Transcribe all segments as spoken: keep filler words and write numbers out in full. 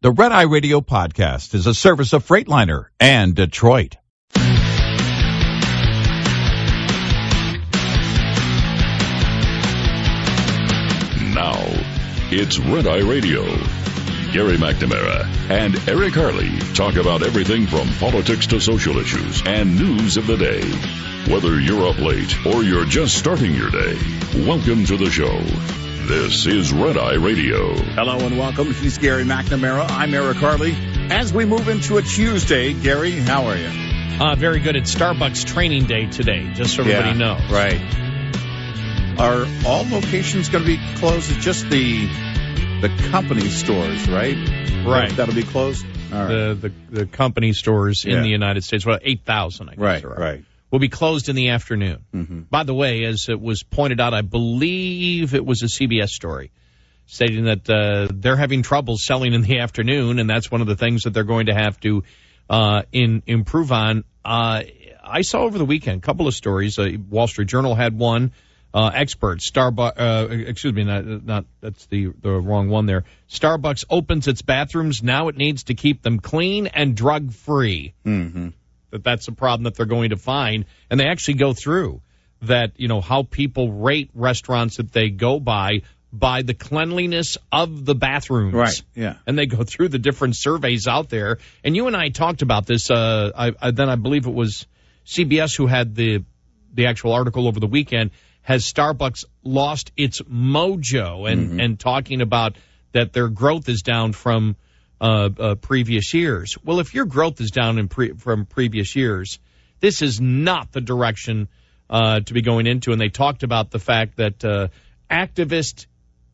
The Red Eye Radio podcast is a service of Freightliner and Detroit. Now, it's Red Eye Radio. Gary McNamara and Eric Harley talk about everything from politics to social issues and news of the day. Whether you're up late or you're just starting your day, welcome to the show. This is Red Eye Radio. Hello and welcome. He's Gary McNamara. I'm Eric Harley. As we move into a Tuesday, Gary, how are you? Uh, very good. It's Starbucks training day today, just so everybody yeah, knows. Right. Are all locations going to be closed? It's just the the company stores, right? Right. That'll be closed? All right. The, the the company stores Yeah. in the United States, well, eight thousand, I guess. Right, are, right. will be closed in the afternoon. Mm-hmm. By the way, as it was pointed out, I believe it was a C B S story stating that uh, they're having trouble selling in the afternoon, and that's one of the things that they're going to have to uh, in, improve on. Uh, I saw over the weekend a couple of stories. Uh, Wall Street Journal had one. Uh, experts, Starbucks, uh, excuse me, not, not, that's the, the wrong one there. Starbucks opens its bathrooms. Now it needs to keep them clean and drug-free. Mm-hmm. That that's a problem that they're going to find. And they actually go through that, you know, how people rate restaurants that they go by, by the cleanliness of the bathrooms. Right, yeah. And they go through the different surveys out there. And you and I talked about this, uh, I, I, then I believe it was C B S who had the, the actual article over the weekend. Has Starbucks lost its mojo? And, Mm-hmm. and talking about that their growth is down from uh, uh, previous years. Well, if your growth is down in pre- from previous years, this is not the direction uh, to be going into. And they talked about the fact that uh, activist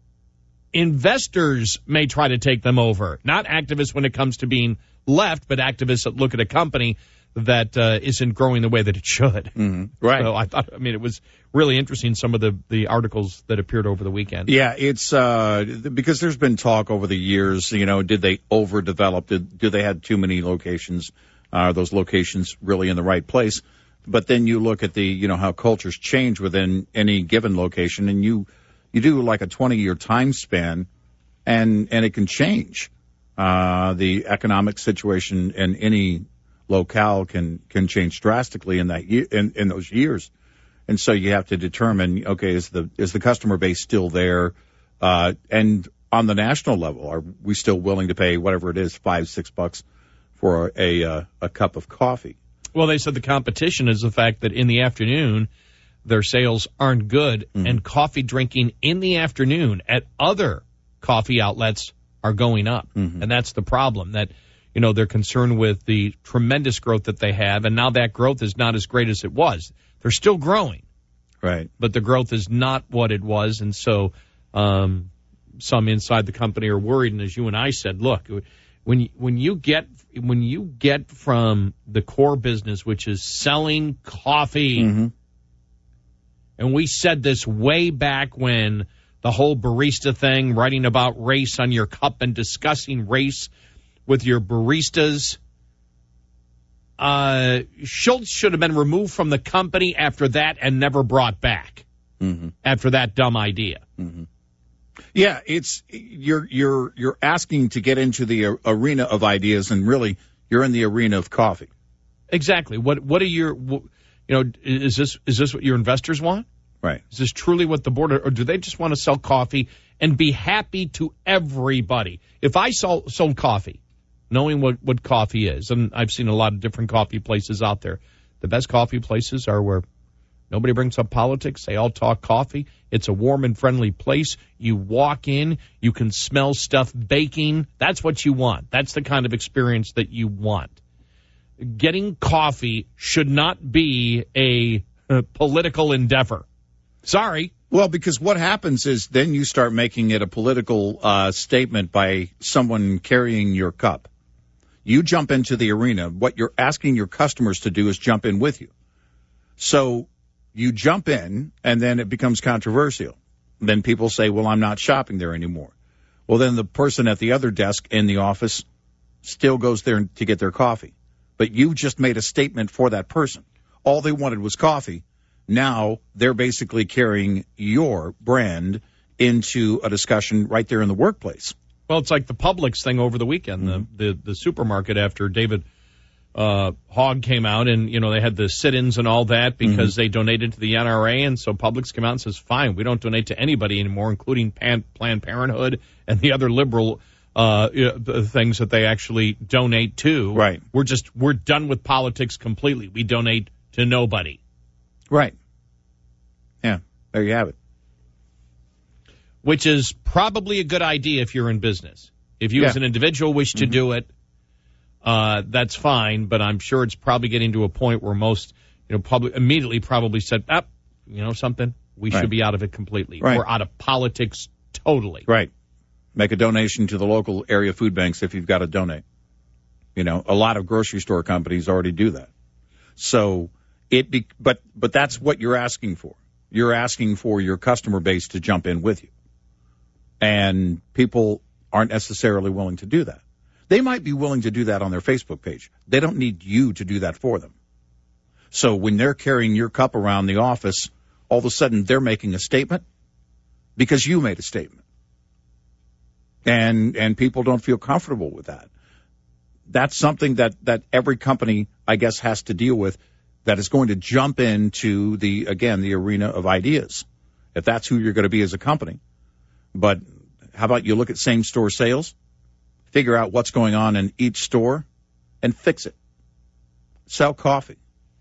investors may try to take them over. Not activists when it comes to being left, but activists that look at a company that uh, isn't growing the way that it should. Mm-hmm. Right. So I thought, I mean, it was really interesting, some of the, the articles that appeared over the weekend. Yeah, it's uh, because there's been talk over the years, you know, did they overdevelop? Did, do they have too many locations? Are those locations really in the right place? But then you look at the, you know, how cultures change within any given location, and you you do like a twenty-year time span, and and it can change. Uh, the economic situation in any locale can can change drastically in that year, in, in those years, and so you have to determine, okay, is the is the customer base still there, uh, and on the national level, are we still willing to pay whatever it is, five six bucks for a uh, a cup of coffee? Well, they said the competition is the fact that in the afternoon their sales aren't good, Mm-hmm. and coffee drinking in the afternoon at other coffee outlets are going up, Mm-hmm. and that's the problem. That You know, they're concerned with the tremendous growth that they have, and now that growth is not as great as it was. They're still growing, Right. but the growth is not what it was, and so um, some inside the company are worried. And as you and I said, look, when you, when you get when you get from the core business, which is selling coffee, Mm-hmm. and we said this way back when the whole barista thing, writing about race on your cup and discussing race with your baristas. Uh, Schultz should have been removed from the company after that and never brought back Mm-hmm. after that dumb idea. Mm-hmm. Yeah, it's you're you're you're asking to get into the a- arena of ideas, and really you're in the arena of coffee. Exactly. What what are your, you know, is this is this what your investors want? Right. Is this truly what the board, or do they just want to sell coffee and be happy to everybody? If I sold, sold coffee, knowing what, what coffee is, and I've seen a lot of different coffee places out there, the best coffee places are where nobody brings up politics. They all talk coffee. It's a warm and friendly place. You walk in, you can smell stuff baking. That's what you want. That's the kind of experience that you want. Getting coffee should not be a, a political endeavor. Sorry. Well, because what happens is then you start making it a political uh, statement by someone carrying your cup. You jump into the arena. What you're asking your customers to do is jump in with you. So you jump in, and then it becomes controversial. Then people say, well, I'm not shopping there anymore. Well, then the person at the other desk in the office still goes there to get their coffee. But you just made a statement for that person. All they wanted was coffee. Now they're basically carrying your brand into a discussion right there in the workplace. Well, it's like the Publix thing over the weekend, mm-hmm. the, the the supermarket after David uh, Hogg came out and, you know, they had the sit-ins and all that because mm-hmm. they donated to the N R A, and so Publix came out and says, fine, we don't donate to anybody anymore, including Pan- Planned Parenthood and the other liberal uh, things that they actually donate to. Right. We're just, we're done with politics completely. We donate to nobody. Right. Yeah, there you have it. Which is probably a good idea if you're in business. If you yeah. as an individual wish to mm-hmm. do it, uh, that's fine. But I'm sure it's probably getting to a point where most, you know, public immediately probably said, "Up, ah, you know something, we right. should be out of it completely. Right. We're out of politics totally." Right. Make a donation to the local area food banks if you've got to donate. You know, a lot of grocery store companies already do that. So it, be, but but that's what you're asking for. You're asking for your customer base to jump in with you. And people aren't necessarily willing to do that. They might be willing to do that on their Facebook page. They don't need you to do that for them. So when they're carrying your cup around the office, all of a sudden they're making a statement because you made a statement. And and people don't feel comfortable with that. That's something that, that every company, I guess, has to deal with, that is going to jump into the, again, the arena of ideas, if that's who you're going to be as a company. But how about you look at same-store sales, figure out what's going on in each store, and fix it. Sell coffee.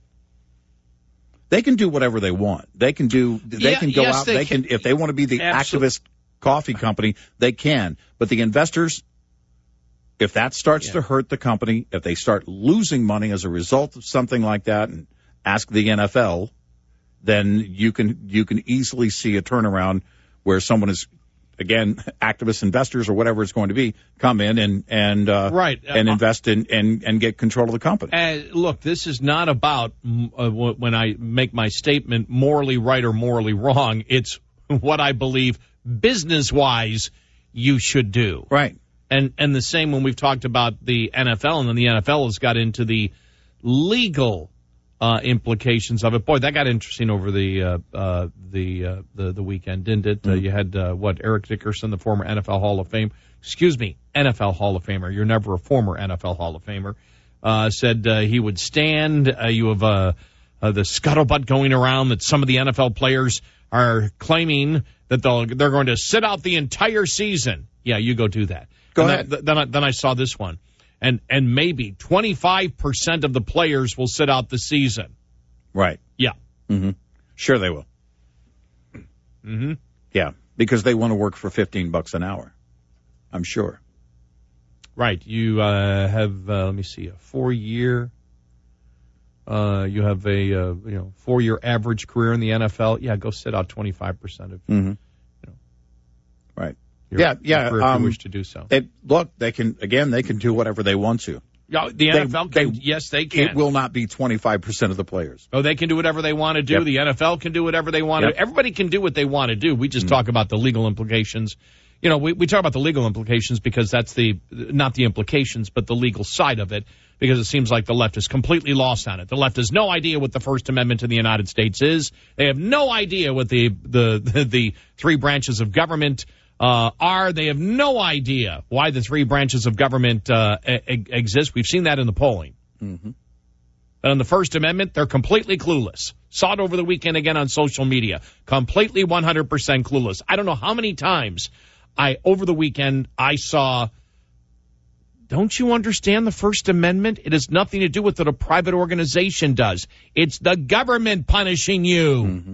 They can do whatever they want. They can do. They Yeah, can go yes, out. they They can. can, if they want to be the Absolutely. activist coffee company, they can. But the investors, if that starts Yeah. to hurt the company, if they start losing money as a result of something like that, and ask the N F L, then you can you can easily see a turnaround where someone is, again, activist investors or whatever it's going to be, come in and and uh, Right. and Uh, invest in and, and get control of the company. Uh, look, this is not about mm, uh, w- when I make my statement morally right or morally wrong. It's what I believe business-wise you should do. Right. And and the same when we've talked about the N F L, and then the N F L has got into the legal uh, implications of it. Boy, that got interesting over the uh, uh, the, uh, the the weekend, didn't it? Mm-hmm. Uh, you had uh, what Eric Dickerson, the former N F L Hall of Fame, excuse me, N F L Hall of Famer. You're never a former N F L Hall of Famer. Uh, said uh, he would stand. Uh, you have uh, uh, the scuttlebutt going around that some of the N F L players are claiming that they'll they're going to sit out the entire season. Yeah, you go do that. Go and ahead. Then, then, I, then I saw this one. And and maybe twenty-five percent of the players will sit out the season. Right. Yeah. Mm-hmm. Sure they will. Mm-hmm. Yeah, because they want to work for fifteen bucks an hour, I'm sure. Right. You uh, have, uh, let me see, a four-year, uh, you have a uh, you know four-year average career in the N F L. Yeah, go sit out twenty-five percent of Mm-hmm. you know, right. your, yeah, yeah. your career um, if you wish to do so. It, look, they can, again, they can do whatever they want to. Yeah, the they- N F L can, they- yes, they can. It will not be twenty-five percent of the players. Oh, they can do whatever they want to do. Yep. The N F L can do whatever they want Yep. to do. Everybody can do what they want to do. We just Mm-hmm. talk about the legal implications. You know, we, we talk about the legal implications because that's the, not the implications, but the legal side of it, because it seems like the left is completely lost on it. The left has no idea what the First Amendment to the United States is. They have no idea what the, the, the, the three branches of government uh, are. They have no idea why the three branches of government uh, e- exist. We've seen that in the polling. Mm-hmm. And on the First Amendment, they're completely clueless. Saw it over the weekend again on social media. Completely one hundred percent clueless. I don't know how many times I, over the weekend, I saw, don't you understand the First Amendment? It has nothing to do with what a private organization does. It's the government punishing you. Mm-hmm.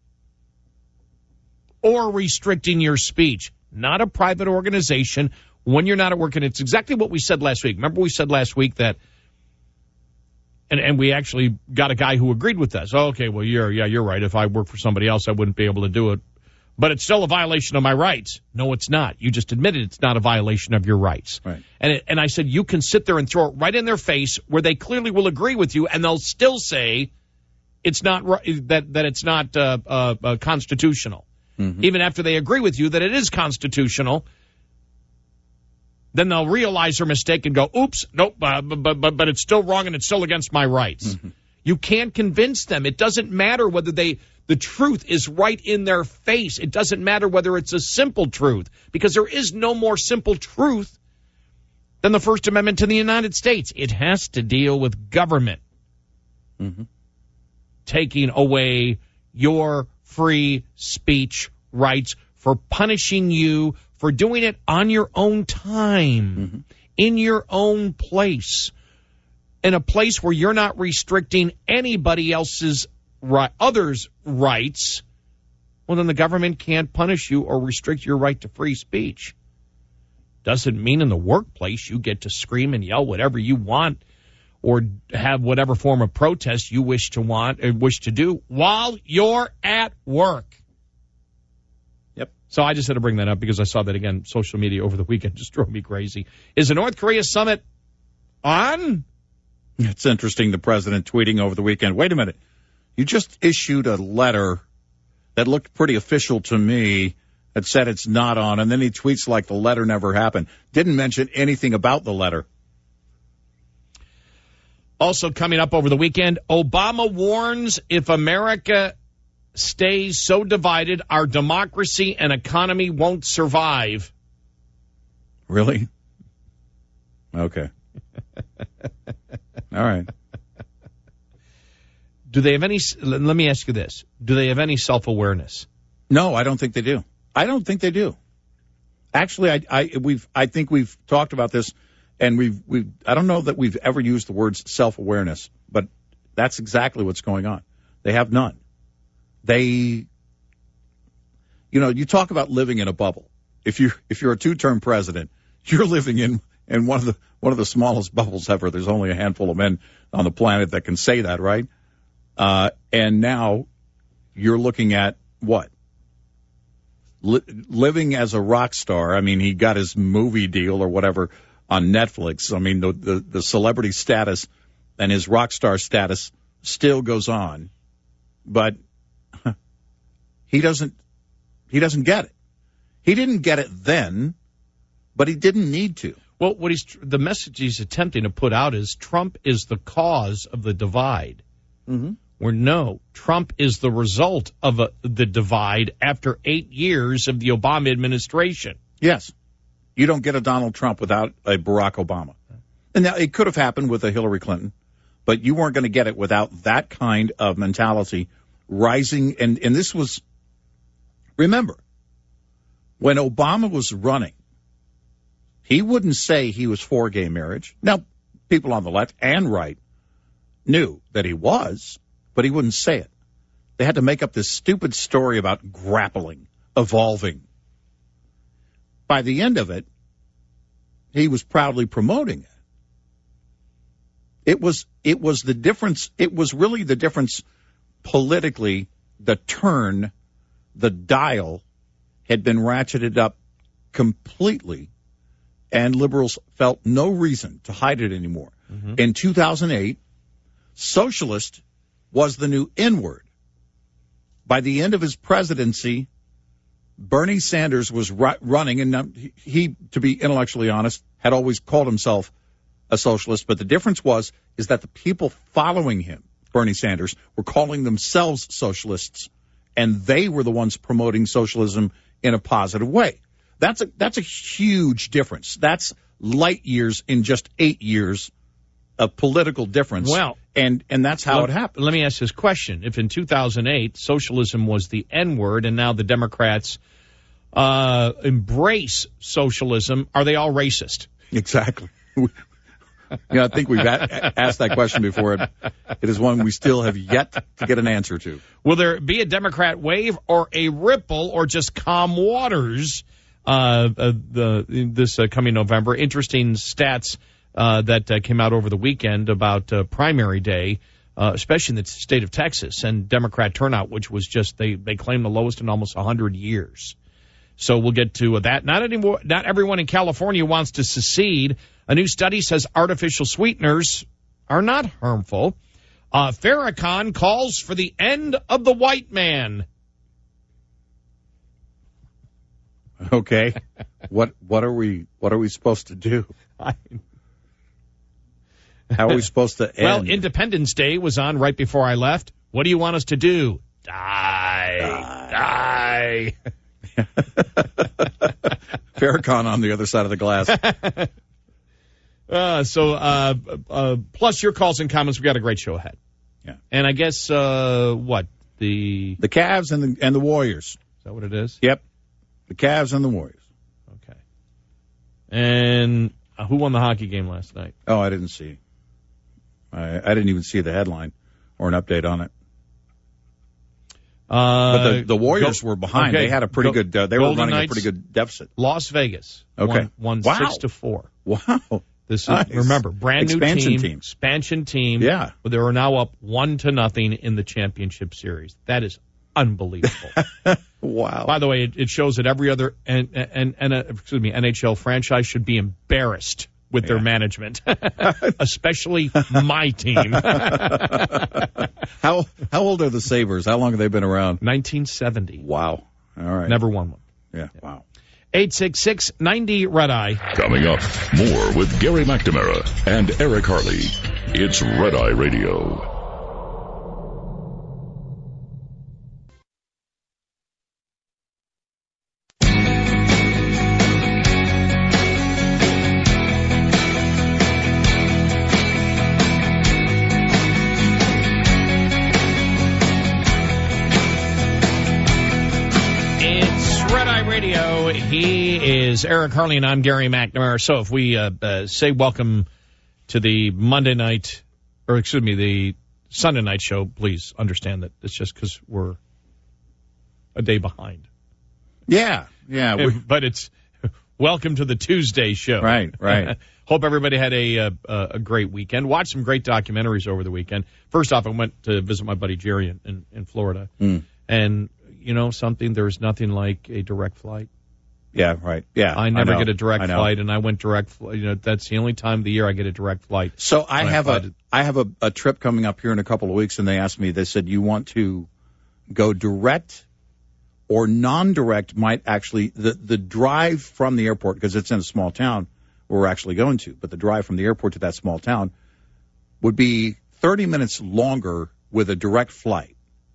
Or restricting your speech. Not a private organization when you're not at work. And it's exactly what we said last week. Remember we said last week that, and, and we actually got a guy who agreed with us. Oh, okay, well, you're, yeah, you're right. If I work for somebody else, I wouldn't be able to do it. But it's still a violation of my rights. No, it's not. You just admitted it's not a violation of your rights. Right. And it, and I said, you can sit there and throw it right in their face where they clearly will agree with you, and they'll still say it's not ri- that that it's not uh, uh, uh, constitutional. Mm-hmm. Even after they agree with you that it is constitutional, then they'll realize their mistake and go, oops, nope, uh, but, but, but it's still wrong and it's still against my rights. Mm-hmm. You can't convince them. It doesn't matter whether they, The truth is right in their face. It doesn't matter whether it's a simple truth, because there is no more simple truth than the First Amendment to the United States. It has to deal with government Mm-hmm. taking away your free speech rights, for punishing you for doing it on your own time, Mm-hmm. in your own place, in a place where you're not restricting anybody else's right, others' rights. Well, then the government can't punish you or restrict your right to free speech. Doesn't mean in the workplace you get to scream and yell whatever you want, or have whatever form of protest you wish to want or wish to do while you're at work. Yep. So I just had to bring that up because I saw that again. Social media over the weekend just drove me crazy. Is the North Korea summit on? It's interesting, the president tweeting over the weekend, wait a minute, you just issued a letter that looked pretty official to me that said it's not on, and then he tweets like the letter never happened. Didn't mention anything about the letter. Also coming up over the weekend, Obama warns if America stays so divided, our democracy and economy won't survive. Really? Okay. All right. Do they have any, let me ask you this, do they have any self-awareness? No, I don't think they do. I don't think they do. Actually, I, I, we've, I think we've talked about this, and we've, we've, I don't know that we've ever used the words self-awareness, but that's exactly what's going on. They have none. They, you know, you talk about living in a bubble. If you, if you're a two-term president, you're living in, in one of the, one of the smallest bubbles ever. There's only a handful of men on the planet that can say that, right? Uh, and now you're looking at what? Li- living as a rock star. I mean, he got his movie deal or whatever on Netflix. I mean, the, the, the celebrity status and his rock star status still goes on, but he doesn't, he doesn't get it. He didn't get it then, but he didn't need to. Well, what he's, the message he's attempting to put out is Trump is the cause of the divide. Mm-hmm. Where no, Trump is the result of a, the divide after eight years of the Obama administration. Yes. You don't get a Donald Trump without a Barack Obama. And now it could have happened with a Hillary Clinton, but you weren't going to get it without that kind of mentality rising. And, and this was, remember, when Obama was running, he wouldn't say he was for gay marriage. Now, people on the left and right knew that he was, but he wouldn't say it. They had to make up this stupid story about grappling, evolving. By the end of it, he was proudly promoting it. It was, it was the difference. It was really the difference politically. The turn, the dial had been ratcheted up completely, and liberals felt no reason to hide it anymore. Mm-hmm. In two thousand eight, socialist was the new N-word. By the end of his presidency, Bernie Sanders was ru- running, and he, to be intellectually honest, had always called himself a socialist. But the difference was, is that the people following him, Bernie Sanders, were calling themselves socialists, and they were the ones promoting socialism in a positive way. That's a, that's a huge difference. That's light years in just eight years of political difference. Well, and, and that's how let, it happened. Let me ask this question. If in two thousand eight, socialism was the N-word, and now the Democrats uh, embrace socialism, are they all racist? Exactly. You know, I think we've a- asked that question before. It, it is one we still have yet to get an answer to. Will there be a Democrat wave or a ripple or just calm waters uh, uh, the, this uh, coming November? Interesting stats uh, that uh, came out over the weekend about uh, primary day, uh, especially in the state of Texas, and Democrat turnout, which was just, they, they claim the lowest in almost one hundred years. So we'll get to that. Not anymore. Not everyone in California wants to secede. A new study says artificial sweeteners are not harmful. Uh, Farrakhan calls for the end of the white man. Okay, what what are we what are we supposed to do? How are we supposed to end? Well, Independence Day was on right before I left. What do you want us to do? Die. Aye. Farrakhan on the other side of the glass. Uh, so, uh, uh, plus your calls and comments, we got a great show ahead. Yeah. And I guess, uh, what? The... The Cavs and the, and the Warriors. Is that what it is? Yep. The Cavs and the Warriors. Okay. And uh, who won the hockey game last night? Oh, I didn't see. I, I didn't even see the headline or an update on it. Uh, but the, the Warriors go, were behind. okay. They had a pretty go, good, uh, they Golden were running Knights, a pretty good deficit. Las Vegas. Okay. Won, won Wow. six to four. Wow. This is, Nice. remember, brand new Expansion team, team. expansion team. Yeah. But they are now up one to nothing in the championship series. That is unbelievable. Wow. By the way, it, it shows that every other and and and uh, excuse me N H L franchise should be embarrassed with Yeah. their management, especially my team. How how old are the Sabres? How long have they been around? nineteen seventy. Wow. All right. Never won one. Yeah. Wow. eight six six, ninety, Red Eye. Coming up, more with Gary McNamara and Eric Harley. It's Red Eye Radio. Radio. He is Eric Harley, and I'm Gary McNamara. So if we uh, uh, say welcome to the Monday night, or excuse me, the Sunday night show, please understand that it's just because we're a day behind. Yeah. Yeah. We, But it's welcome to the Tuesday show. right. Right. Hope everybody had a, a a great weekend. Watched some great documentaries over the weekend. First off, I went to visit my buddy Jerry in, in, in Florida. Mm. And you know something? There's nothing like a direct flight. Yeah. Right. Yeah. I never know. get a direct I know. flight, and I went direct. fl- You know, that's the only time of the year I get a direct flight. So I When I have fly a to- I have a, a trip coming up here in a couple of weeks, and they asked me. They said, "You want to go direct or non-direct?" Might actually the the drive from the airport, because it's in a small town where we're actually going to, but the drive from the airport to that small town would be thirty minutes longer with a direct flight.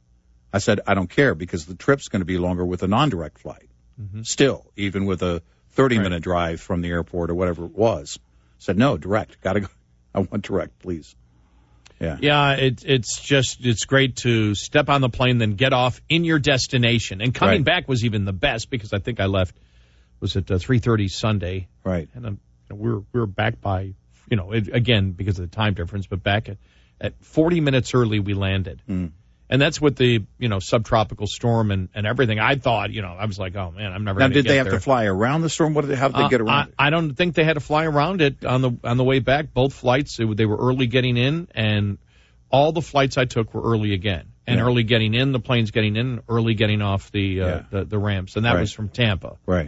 I said, I don't care, because the trip's going to be longer with a non-direct flight. Mm-hmm. Still, even with a thirty-minute Right. drive from the airport or whatever it was. I said, no, direct. Got to go. I want direct, please. Yeah. Yeah, it, it's just it's great to step on the plane, then get off in your destination. And coming Right. back was even the best, because I think I left was at uh, three thirty Sunday, Right. and um, we were we were back by you know it, again because of the time difference, but back at at forty minutes early we landed. Mm. And that's with the, you know, subtropical storm and, and everything. I thought, you know, I was like, oh, man, I'm never Now, going to get did they have there. to fly around the storm? What did they, how did they Uh, get around it? I, I don't think they had to fly around it on the on the way back. Both flights, it, they were early getting in, and all the flights I took were early again. And Yeah. early getting in, the planes getting in, early getting off the uh, Yeah. the, the ramps. And that Right. was from Tampa. Right.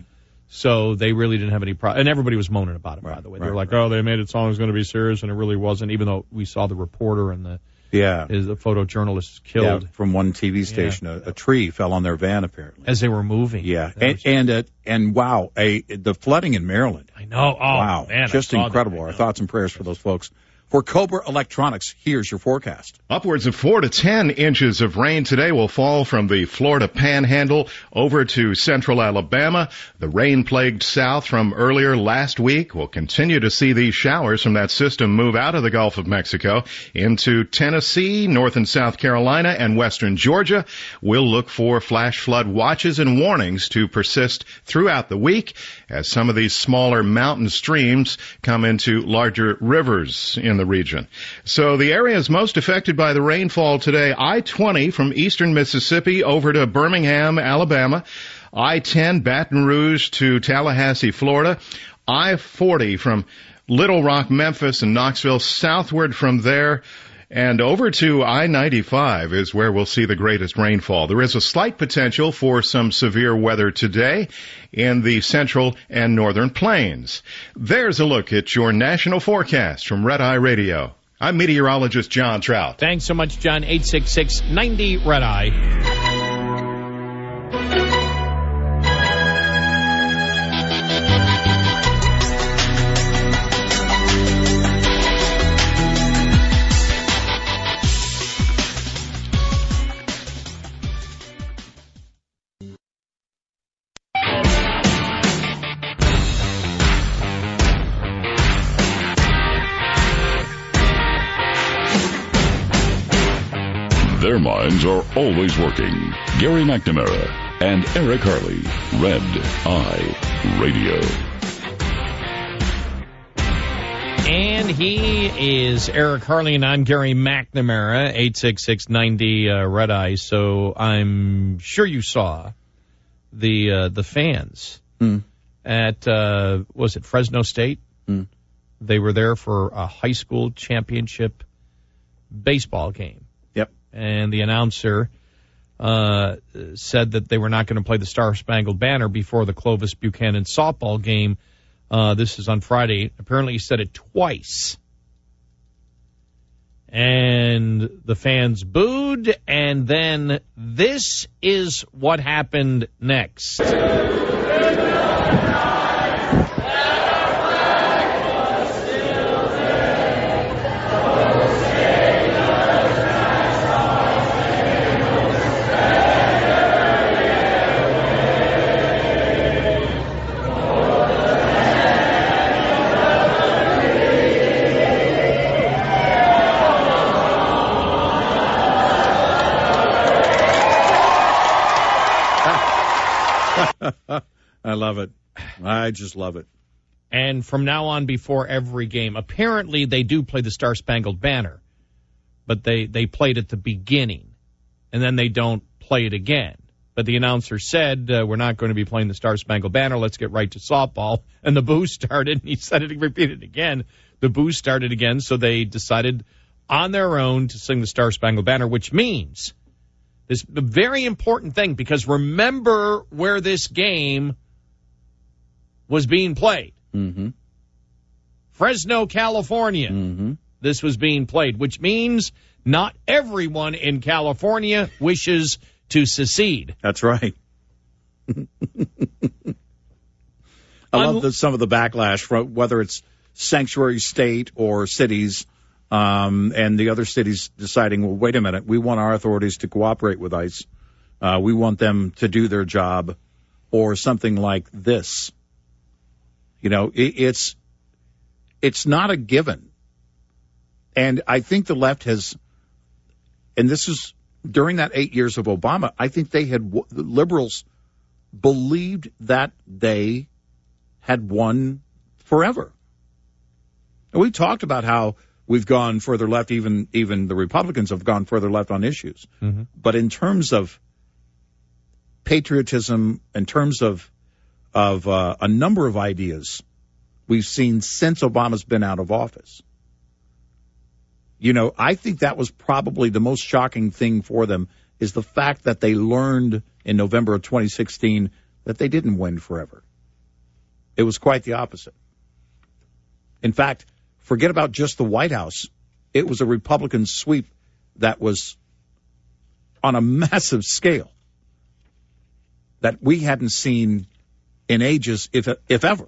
So they really didn't have any problem. And everybody was moaning about it, by Right, the way. They right, were like, right. oh, they made it sound it was going to be serious, and it really wasn't, even though we saw the reporter and the, Yeah. is the photojournalist Yeah, killed from one T V station. A, a tree fell on their van, apparently. as they were moving. Yeah. That And, was- and, uh, and wow, a, the flooding in Maryland. I know. Oh, Wow. man. I Just saw that. incredible. I Our know. thoughts and prayers for those folks. For Cobra Electronics, here's your forecast. Upwards of four to ten inches of rain today will fall from the Florida Panhandle over to central Alabama. The rain-plagued south from earlier last week will continue to see these showers from that system move out of the Gulf of Mexico into Tennessee, North and South Carolina, and western Georgia. We'll look for flash flood watches and warnings to persist throughout the week as some of these smaller mountain streams come into larger rivers in the region. So the areas most affected by the rainfall today, I twenty from eastern Mississippi over to Birmingham, Alabama, I ten Baton Rouge to Tallahassee, Florida, I forty from Little Rock, Memphis, and Knoxville, southward from there, and over to I ninety-five is where we'll see the greatest rainfall. There is a slight potential for some severe weather today in the central and northern plains. There's a look at your national forecast from Red Eye Radio. I'm meteorologist John Trout. Thanks so much, John. eight six six, ninety, Red Eye. Their minds are always working. Gary McNamara and Eric Harley, Red Eye Radio. And he is Eric Harley, and I'm Gary McNamara, eight six six, ninety, uh, Red Eye. So I'm sure you saw the uh, the fans Mm. at, uh, was it Fresno State? Mm. They were there for a high school championship baseball game. Yep. And the announcer uh, said that they were not going to play the Star-Spangled Banner before the Clovis Buchanan softball game. Uh, this is on Friday. Apparently he said it twice. And the fans booed, and then this is what happened next. I love it. I just love it. And from now on, before every game, apparently they do play the Star-Spangled Banner, but they, they played at the beginning, and then they don't play it again. But the announcer said, uh, we're not going to be playing the Star-Spangled Banner. Let's get right to softball. And the boo started, and he said it, repeated it again. The boo started again, so they decided on their own to sing the Star-Spangled Banner, which means this a very important thing, because remember where this game was being played. Mm-hmm. Fresno, California. Mm-hmm. This was being played, which means not everyone in California wishes to secede. That's right. I love the, some of the backlash from whether it's sanctuary state or cities, um, and the other cities deciding, well, wait a minute, we want our authorities to cooperate with ICE. Uh, we want them to do their job, or something like this. You know, it, it's it's not a given. And I think the left has, and this is during that eight years of Obama, I think they had, the liberals believed that they had won forever. And we talked about how we've gone further left, even even the Republicans have gone further left on issues. Mm-hmm. But in terms of patriotism, in terms of of uh, a number of ideas we've seen since Obama's been out of office. You know, I think that was probably the most shocking thing for them, is the fact that they learned in November of twenty sixteen that they didn't win forever. It was quite the opposite. In fact, forget about just the White House. It was a Republican sweep that was on a massive scale that we hadn't seen in ages, if if ever.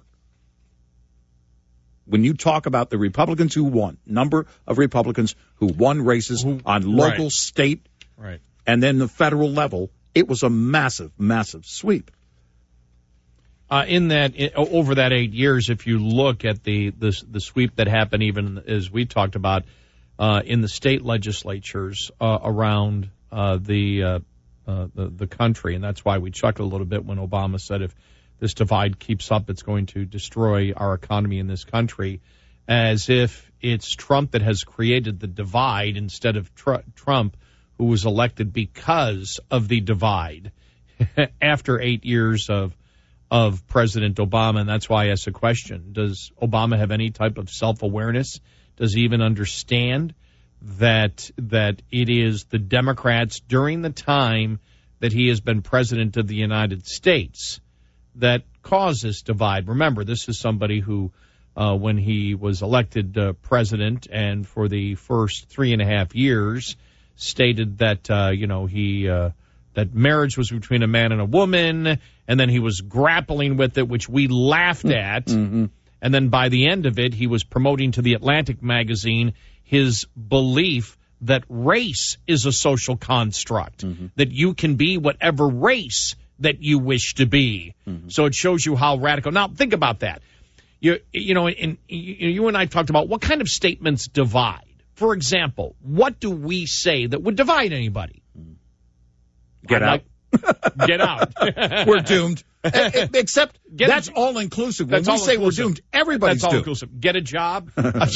When you talk about the Republicans who won, number of Republicans who won races who, on local, right. state, right. and then the federal level, it was a massive, massive sweep. Uh, in that, in, over that eight years, if you look at the, the, the sweep that happened, even as we talked about, uh, in the state legislatures uh, around uh, the, uh, uh, the the country, and that's why we chuckled a little bit when Obama said if this divide keeps up, it's going to destroy our economy in this country, as if it's Trump that has created the divide instead of tr- Trump, who was elected because of the divide after eight years of of President Obama. And that's why I asked the question, does Obama have any type of self-awareness? Does he even understand that that it is the Democrats during the time that he has been president of the United States that caused this divide? Remember, this is somebody who, uh, when he was elected uh, president and for the first three and a half years, stated that, uh, you know, he uh, that marriage was between a man and a woman, and then he was grappling with it, which we laughed at. Mm-hmm. And then by the end of it, he was promoting to the Atlantic magazine his belief that race is a social construct, mm-hmm. that you can be whatever race that you wish to be. Mm-hmm. So it shows you how radical. Now, think about that. You, you know, and you, you and I talked about what kind of statements divide. for example, what do we say that would divide anybody? Get I'd out. Like, get out. We're doomed. Except Get that's a, all inclusive. When that's we all say inclusive. we're doomed, everybody's that's all doomed. inclusive. Get a job.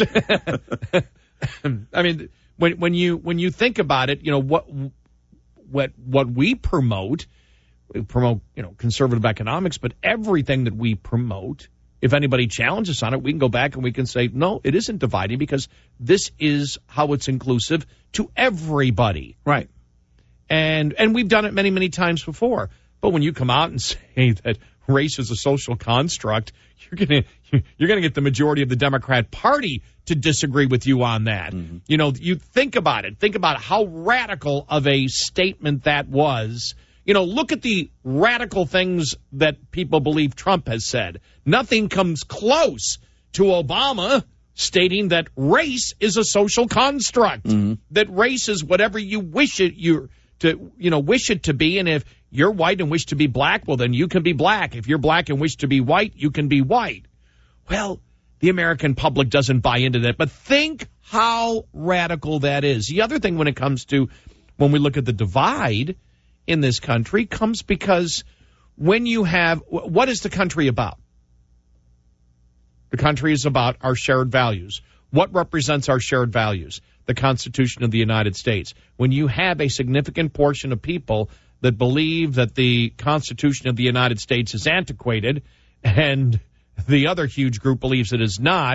I mean, when when you when you think about it, you know what what what we promote, we promote you know conservative economics, but everything that we promote, if anybody challenges us on it, we can go back and we can say, no, it isn't dividing because this is how it's inclusive to everybody. Right. And and we've done it many, many times before. But when you come out and say that race is a social construct, you're going to you're going to get the majority of the Democrat Party to disagree with you on that. Mm-hmm. You know, you think about it. Think about how radical of a statement that was. You know, look at the radical things that people believe Trump has said. Nothing comes close to Obama stating that race is a social construct, mm-hmm. that race is whatever you wish it you to you know wish it to be, and if you're white and wish to be black, well then you can be black. If you're black and wish to be white, you can be white. Well, the American public doesn't buy into that, but think how radical that is. The other thing when it comes to when we look at the divide in this country comes because when you have, what is the country about? The country is about our shared values. What represents our shared values? The Constitution of the United States. When you have a significant portion of people that believe that the Constitution of the United States is antiquated and the other huge group believes it is not,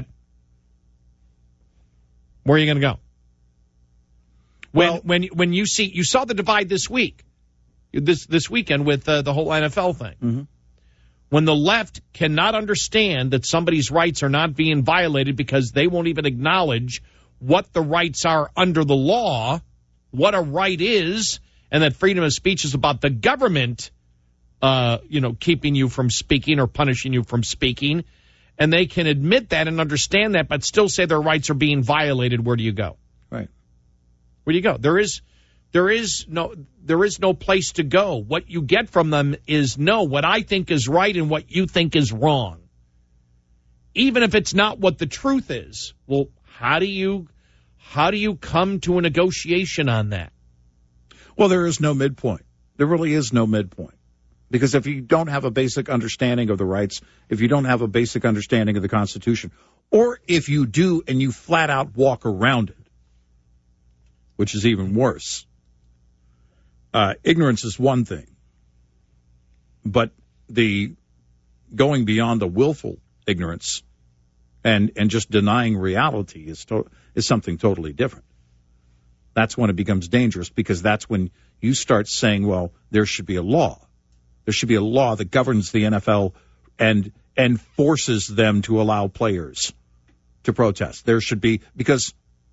where are you going to go? When, well, when, when you see, you saw the divide this week. This this weekend with uh, the whole N F L thing. Mm-hmm. When the left cannot understand that somebody's rights are not being violated because they won't even acknowledge what the rights are under the law, what a right is, and that freedom of speech is about the government, uh, you know, keeping you from speaking or punishing you from speaking, and they can admit that and understand that, but still say their rights are being violated, where do you go? Right. Where do you go? There is... There is no there is no place to go. What you get from them is, no, what I think is right and what you think is wrong. Even if it's not what the truth is. Well, how do you how do you come to a negotiation on that? Well, there is no midpoint. There really is no midpoint. Because if you don't have a basic understanding of the rights, if you don't have a basic understanding of the Constitution, or if you do and you flat out walk around it, which is even worse. Uh, ignorance is one thing, but the going beyond the willful ignorance and, and just denying reality is to, is something totally different. That's when it becomes dangerous, because that's when you start saying, well, there should be a law. There should be a law that governs the N F L and and forces them to allow players to protest. There should be, because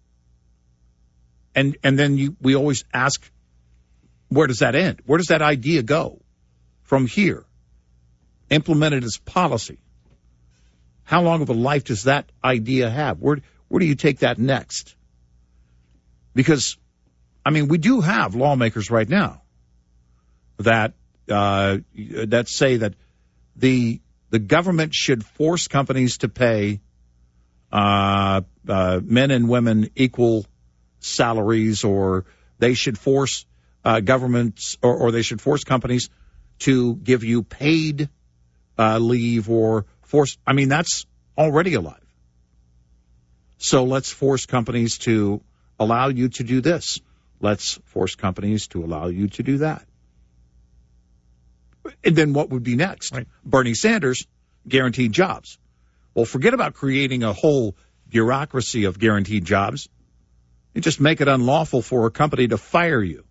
and and then you we always ask, where does that end? Where does that idea go from here? Implemented as policy. How long of a life does that idea have? Where where do you take that next? Because, I mean, we do have lawmakers right now that uh, that say that the the government should force companies to pay uh, uh, men and women equal salaries, or they should force uh, governments, or, or they should force companies to give you paid uh, leave, or force. I mean, that's already alive. So let's force companies to allow you to do this. Let's force companies to allow you to do that. And then what would be next? Right. Bernie Sanders, guaranteed jobs. Well, forget about creating a whole bureaucracy of guaranteed jobs. You just make it unlawful for a company to fire you.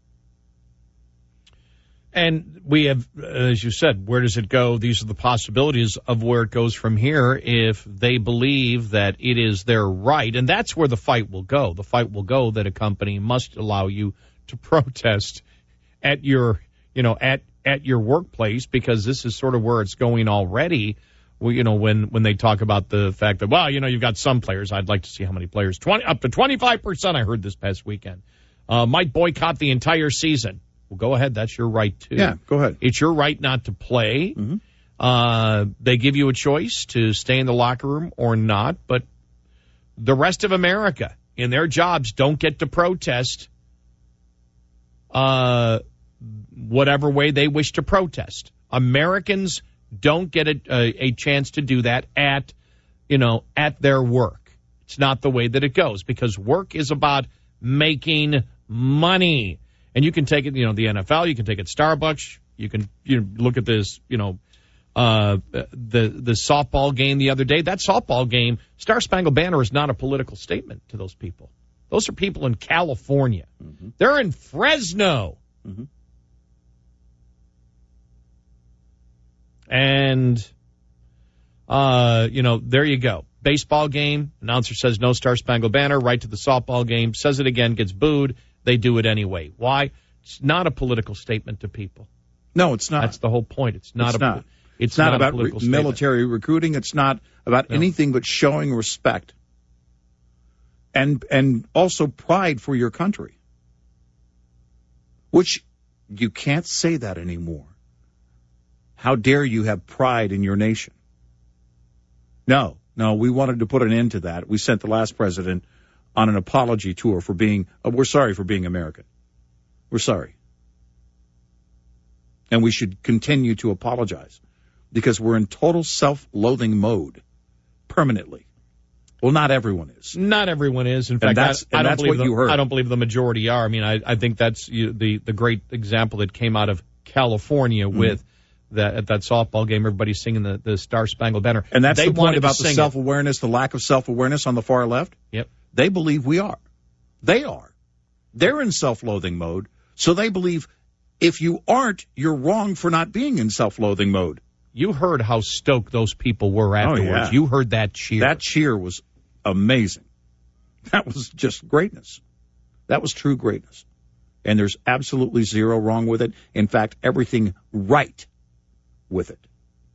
And we have, as you said, where does it go? These are the possibilities of where it goes from here if they believe that it is their right. And that's where the fight will go. The fight will go that a company must allow you to protest at your, you know, at, at your workplace, because this is sort of where it's going already. Well, you know, when, when they talk about the fact that, well, you know, you've got some players, I'd like to see how many players, twenty up to twenty-five percent, I heard this past weekend, uh, might boycott the entire season. Well, go ahead. That's your right, too. Yeah, go ahead. It's your right not to play. Mm-hmm. Uh, they give you a choice to stay in the locker room or not. But the rest of America, in their jobs don't get to protest uh, whatever way they wish to protest. Americans don't get a, a, a chance to do that at, you know, at their work. It's not the way that it goes, because work is about making money. And you can take it, you know, the N F L, you can take it Starbucks, you can you know, look at this, you know, uh, the the softball game the other day. That softball game, Star Spangled Banner is not a political statement to those people. Those are people in California. Mm-hmm. They're in Fresno. Mm-hmm. And, uh, you know, there you go. Baseball game, announcer says no Star Spangled Banner, right to the softball game, says it again, gets booed. They do it anyway. Why? It's not a political statement to people. No, it's not. That's the whole point. It's not it's a not. It's, it's not, not about a political re- military recruiting. It's not about no. anything but showing respect and and also pride for your country, which you can't say that anymore. How dare you have pride in your nation? No, no, we wanted to put an end to that. We sent the last president on an apology tour for being, uh, we're sorry for being American. We're sorry. And we should continue to apologize because we're in total self-loathing mode permanently. Well, not everyone is. Not everyone is. In fact, that's, I, I, don't that's believe what the, you heard. I don't believe the majority are. I mean, I, I think that's you, the, the great example that came out of California mm-hmm. with that at that softball game, everybody's singing the, the Star Spangled Banner. And that's they the point about the self-awareness, it. the lack of self-awareness on the far left. Yep. They believe we are. They are. They're in self-loathing mode, so they believe if you aren't, you're wrong for not being in self-loathing mode. You heard how stoked those people were afterwards. Oh, yeah. You heard that cheer. That cheer was amazing. That was just greatness. That was true greatness. And there's absolutely zero wrong with it. In fact, everything right with it.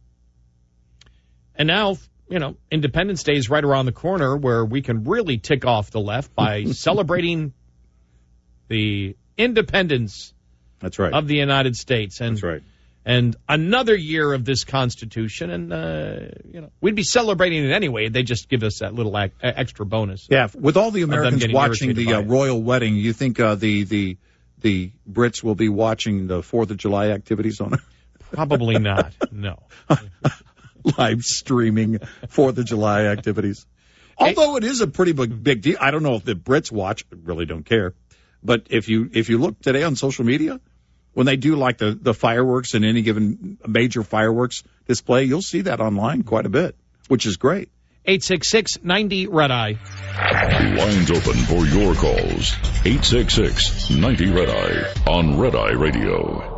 And now, you know, Independence Day is right around the corner where we can really tick off the left by celebrating the independence That's right. of the United States. And, That's right. And another year of this Constitution, and, uh, you know, we'd be celebrating it anyway. They just give us that little ac- extra bonus. Yeah, with all the Americans watching the uh, it. royal wedding, you think uh, the, the, the Brits will be watching the fourth of July activities on it? Probably not, no. Live streaming fourth of July activities. Although it is a pretty big, big deal. I don't know if the Brits watch, really don't care. But if you if you look today on social media, when they do like the, the fireworks in any given major fireworks display, you'll see that online quite a bit, which is great. eight six six, ninety, red eye. Lines open for your calls. eight six six, ninety, red eye on Red Eye Radio.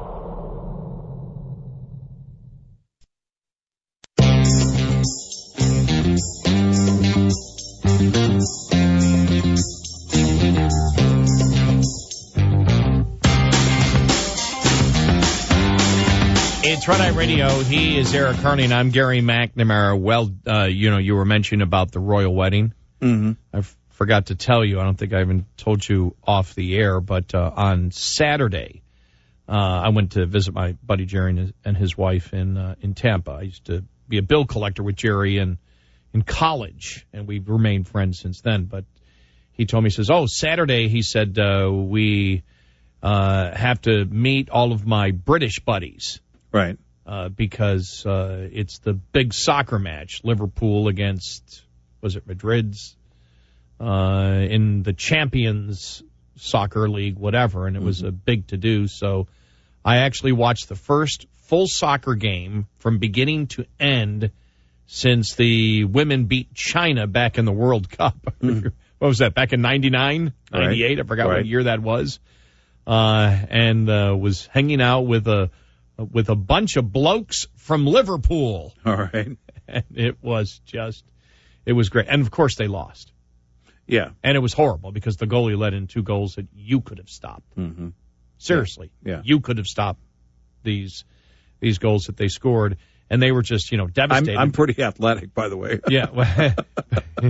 It's Red Eye Radio. He is Eric Carney, and I'm Gary McNamara. Well, uh, you know, you were mentioning about the royal wedding. Mm-hmm. I f- forgot to tell you. I don't think I even told you off the air, but uh, on Saturday, uh, I went to visit my buddy Jerry and his, and his wife in uh, in Tampa. I used to be a bill collector with Jerry in in college, and we've remained friends since then. But he told me, he says, "Oh, Saturday," he said, uh, "we uh, have to meet all of my British buddies." Right. Uh, because uh, it's the big soccer match, Liverpool against, was it Madrid's, uh, in the Champions Soccer League, whatever, and it was mm-hmm. a big to-do. So I actually watched the first full soccer game from beginning to end since the women beat China back in the World Cup. Mm-hmm. What was that, back in ninety-nine, ninety-eight? Right. I forgot right. what year that was. Uh, and uh, was hanging out with a with a bunch of blokes from Liverpool. All right. And it was just, it was great. And, of course, they lost. Yeah. And it was horrible because the goalie let in two goals that you could have stopped. Mm-hmm. Seriously. Yeah. yeah. You could have stopped these these goals that they scored. And they were just, you know, devastated. I'm, I'm pretty athletic, by the way. Yeah.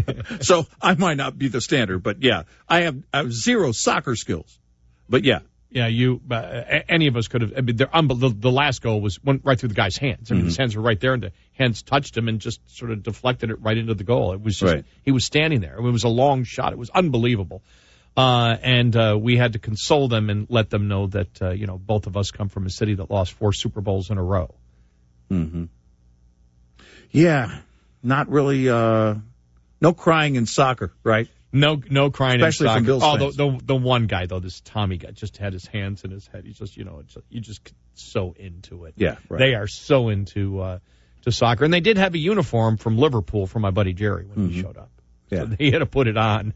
So I might not be the standard, but, yeah, I have, I have zero soccer skills. But, yeah. Yeah, you. Uh, any of us could have. I mean, the, the last goal was went right through the guy's hands. I mean, mm-hmm. his hands were right there, and the hands touched him and just sort of deflected it right into the goal. It was just right. He was standing there. It was a long shot. It was unbelievable. Uh, and uh, we had to console them and let them know that uh, you know both of us come from a city that lost four Super Bowls in a row. Mm-hmm. Yeah, not really. Uh, no crying in soccer, right? No, no crying Especially in soccer. from Bills oh, fans. the, the the one guy though, this Tommy guy, just had his hands in his head. He's just, you know, it's, you just so into it. Yeah, right. They are so into uh, to soccer, and they did have a uniform from Liverpool for my buddy Jerry when mm-hmm. he showed up. Yeah, so they had to put it on.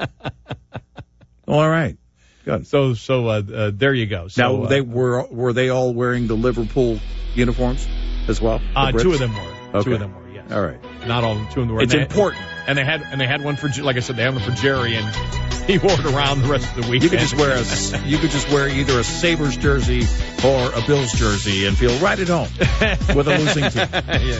All right, good. So, so uh, uh, there you go. So, now they uh, were were they all wearing the Liverpool uniforms as well? Uh, Brits? two of them were. Okay. Two of them were. Yes. All right. Not all of them. Two of them were. It's and important. They, and they had and they had one for, like I said, they had one for Jerry, and he wore it around the rest of the weekend. You could just wear a you could just wear either a Sabres jersey or a Bills jersey and feel right at home with a losing team. Yeah.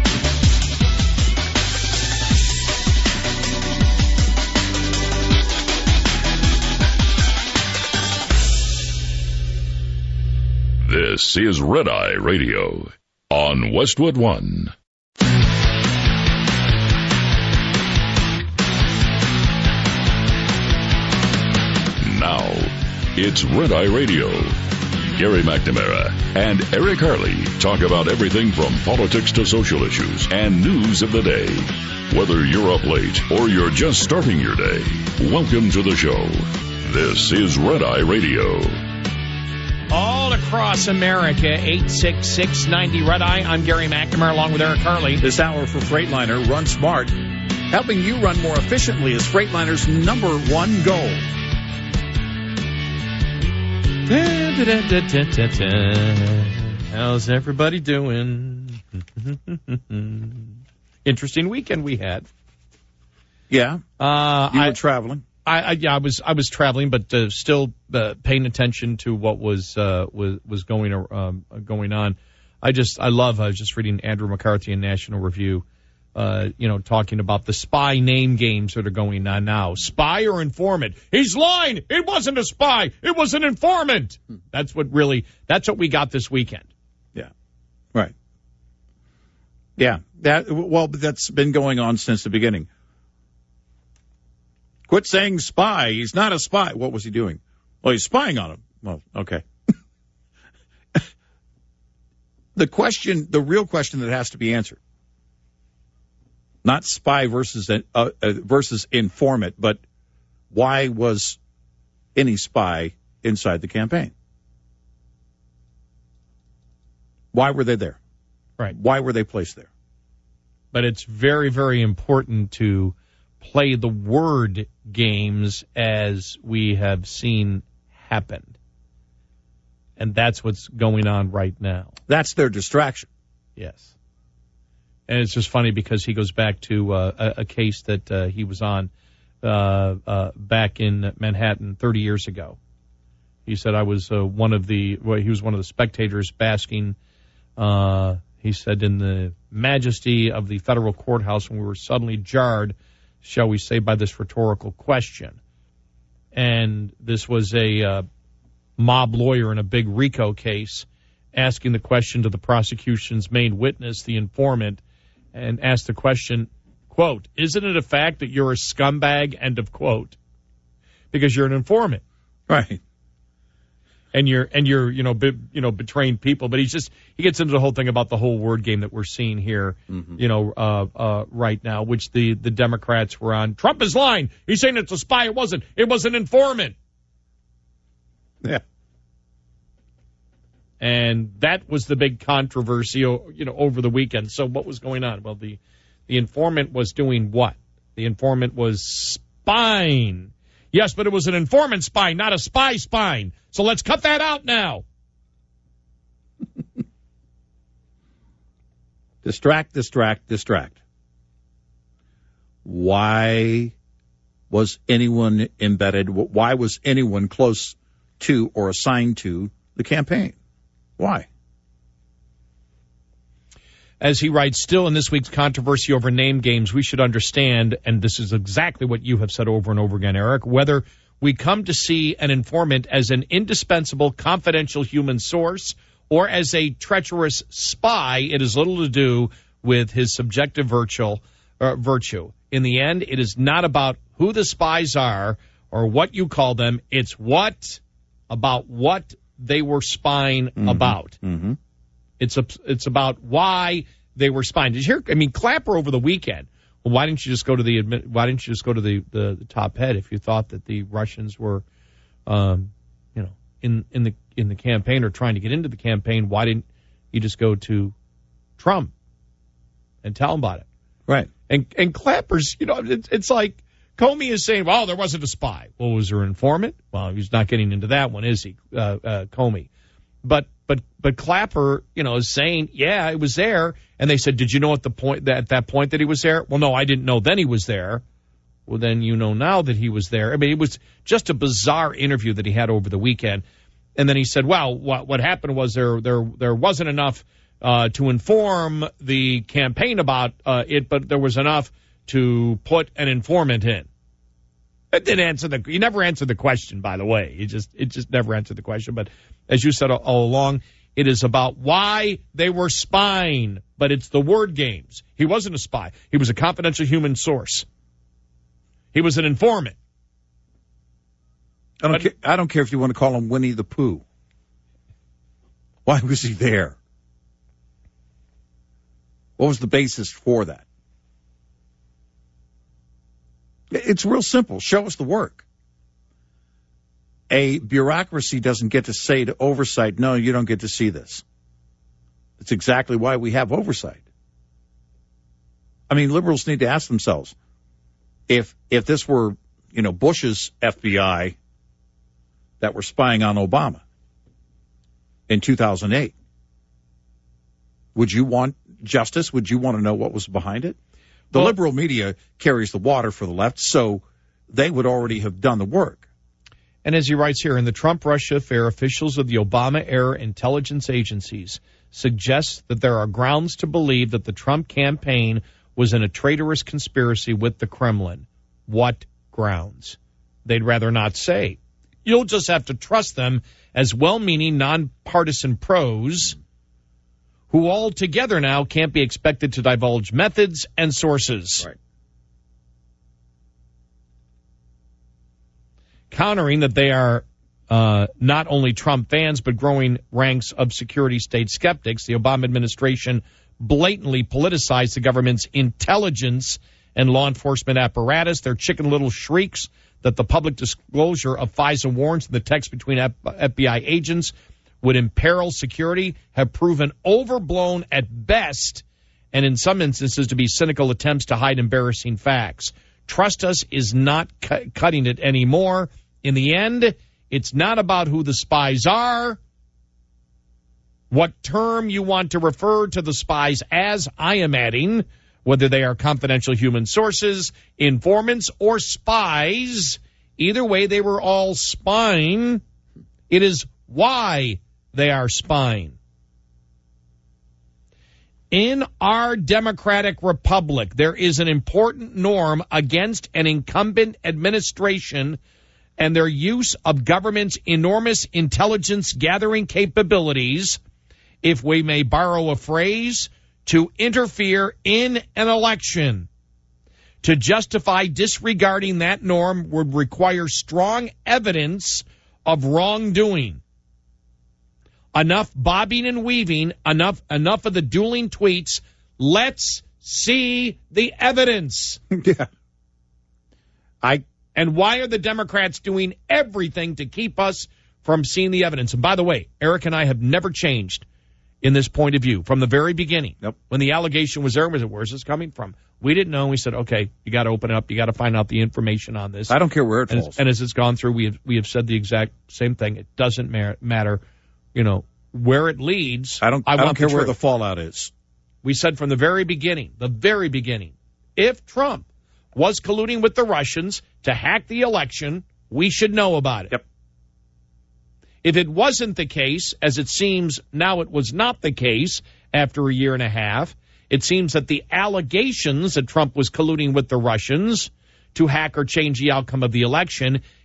This is Red Eye Radio on Westwood One. Now, it's Red Eye Radio. Gary McNamara and Eric Harley talk about everything from politics to social issues and news of the day. Whether you're up late or you're just starting your day, welcome to the show. This is Red Eye Radio. All across America, eight six six, ninety Red Eye. I'm Gary McNamara along with Eric Harley. This hour for Freightliner, Run Smart, helping you run more efficiently is Freightliner's number one goal. Da, da, da, da, da, da. How's everybody doing? Interesting weekend we had. Yeah, uh, you I, were traveling. I, I yeah, I was I was traveling, but uh, still uh, paying attention to what was uh, was was going um, going on. I just I love. I was just reading Andrew McCarthy in National Review, uh, you know, talking about the spy name games that are going on now. Spy or informant? He's lying. It wasn't a spy. It was an informant. That's what really. That's what we got this weekend. Yeah, right. Yeah, that well, that's been going on since the beginning. Quit saying spy. He's not a spy. What was he doing? Well, he's spying on him. Well, okay. The question, the real question that has to be answered, not spy versus uh, uh, versus informant, but why was any spy inside the campaign? Why were they there? Right. Why were they placed there? But it's very, very important to play the word games as we have seen happen. And that's what's going on right now. That's their distraction. Yes. And it's just funny because he goes back to uh, a, a case that uh, he was on uh, uh, back in Manhattan thirty years ago. He said, I was uh, one of the, well, he was one of the spectators basking, uh, he said, in the majesty of the federal courthouse when we were suddenly jarred, shall we say, by this rhetorical question. And this was a uh, mob lawyer in a big RICO case asking the question to the prosecution's main witness, the informant, and asked the question, quote, isn't it a fact that you're a scumbag, end of quote, because you're an informant. Right. And you're, and you're, you know, be, you know, betraying people. But he's just, he gets into the whole thing about the whole word game that we're seeing here, mm-hmm. you know, uh, uh, right now, which the, the Democrats were on. Trump is lying. He's saying it's a spy. It wasn't. It was an informant. Yeah. And that was the big controversy, you know, over the weekend. So what was going on? Well, the, the informant was doing what? The informant was spying. Yes, but it was an informant spying, not a spy spying. So let's cut that out now. Distract, distract, distract. Why was anyone embedded? Why was anyone close to or assigned to the campaign? Why? As he writes, still in this week's controversy over name games, we should understand, and this is exactly what you have said over and over again, Eric, whether we come to see an informant as an indispensable confidential human source or as a treacherous spy. It has little to do with his subjective virtue. Uh, virtue. In the end, it is not about who the spies are or what you call them. It's what about what they were spying Mm-hmm. about. Mm-hmm. It's a, it's about why they were spying. Did you hear? I mean, Clapper over the weekend. Well, why didn't you just go to the admi- why didn't you just go to the, the, the top head if you thought that the Russians were, um, you know, in in the in the campaign or trying to get into the campaign? Why didn't you just go to Trump and tell him about it? Right. And and Clapper's, you know, it, it's like Comey is saying, well, there wasn't a spy. Well, was there an informant? Well, he's not getting into that one, is he, uh, uh, Comey? But but but Clapper, you know, is saying, yeah, it was there. And they said, did you know at the point that at that point that he was there? Well, no, I didn't know then he was there. Well, then you know now that he was there. I mean, it was just a bizarre interview that he had over the weekend. And then he said, well, what what happened was there there there wasn't enough uh, to inform the campaign about uh, it, but there was enough to put an informant in. It didn't answer the. You never answered the question, by the way. You just it just never answered the question. But as you said all, all along, it is about why they were spying. But it's the word games. He wasn't a spy. He was a confidential human source. He was an informant. I don't. But- care, I don't care if you want to call him Winnie the Pooh. Why was he there? What was the basis for that? It's real simple. Show us the work. A bureaucracy doesn't get to say to oversight, no, you don't get to see this. It's exactly why we have oversight. I mean, liberals need to ask themselves, if if this were, you know, Bush's F B I that were spying on Obama in two thousand eight, would you want justice? Would you want to know what was behind it? The Well, liberal media carries the water for the left, so they would already have done the work. And as he writes here, in the Trump-Russia affair, officials of the Obama-era intelligence agencies suggest that there are grounds to believe that the Trump campaign was in a traitorous conspiracy with the Kremlin. What grounds? They'd rather not say. You'll just have to trust them as well-meaning, nonpartisan pros who all together now can't be expected to divulge methods and sources. Right. Countering that they are uh, not only Trump fans, but growing ranks of security state skeptics, the Obama administration blatantly politicized the government's intelligence and law enforcement apparatus. Their chicken little shrieks that the public disclosure of FISA warrants and the text between F B I agents would imperil security have proven overblown at best, and in some instances to be cynical attempts to hide embarrassing facts. Trust us is not cu- cutting it anymore. In the end, it's not about who the spies are, what term you want to refer to the spies as. I am adding, whether they are confidential human sources, informants, or spies. Either way, they were all spying. It is why they are spying. In our democratic republic, there is an important norm against an incumbent administration and their use of government's enormous intelligence gathering capabilities, if we may borrow a phrase, to interfere in an election. To justify disregarding that norm would require strong evidence of wrongdoing. Enough bobbing and weaving, enough enough of the dueling tweets. Let's see the evidence. Yeah. I And why are the Democrats doing everything to keep us from seeing the evidence? And by the way, Eric and I have never changed in this point of view from the very beginning. Nope. When the allegation was there, was it, where's this coming from? We didn't know. We said, okay, you got to open it up. You got to find out the information on this. I don't care where it And falls. as, and as it's gone through, we have, we have said the exact same thing. It doesn't mar- matter, you know, where it leads. I don't. I, don't want care the where truth. the fallout is. We said from the very beginning, the very beginning, if Trump was colluding with the Russians to hack the election, we should know about it. Yep. If it wasn't the case, as it seems now it was not the case after a year and a half, it seems that the allegations that Trump was colluding with the Russians to hack or change the outcome of the election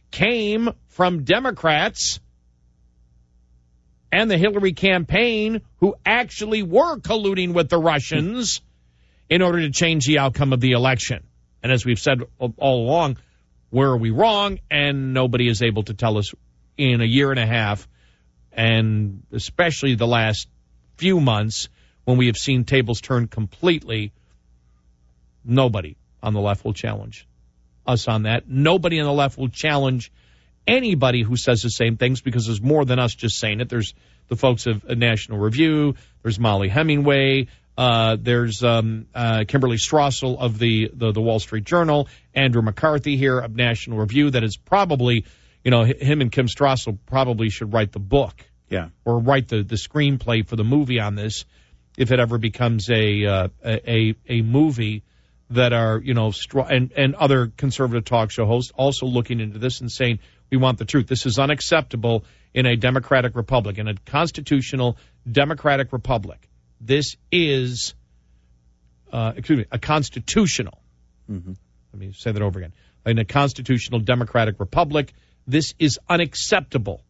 came from Democrats and the Hillary campaign who actually were colluding with the Russians in order to change the outcome of the election. And as we've said all along, where are we wrong? And nobody is able to tell us in a year and a half, and especially the last few months when we have seen tables turn completely. Nobody on the left will challenge us on that. Nobody on the left will challenge anybody who says the same things, because there's more than us just saying it. There's the folks of National Review. There's Molly Hemingway. Uh, there's um, uh, Kimberly Strassel of the, the, the Wall Street Journal. Andrew McCarthy here of National Review. That is probably, you know, him and Kim Strassel probably should write the book. Yeah. Or write the, the screenplay for the movie on this, if it ever becomes a uh, a a movie. That are, you know, str- and, and other conservative talk show hosts also looking into this and saying, we want the truth. This is unacceptable in a democratic republic, in a constitutional democratic republic. This is, uh, excuse me, a constitutional. Mm-hmm. Let me say that over again. In a constitutional democratic republic, this is unacceptable.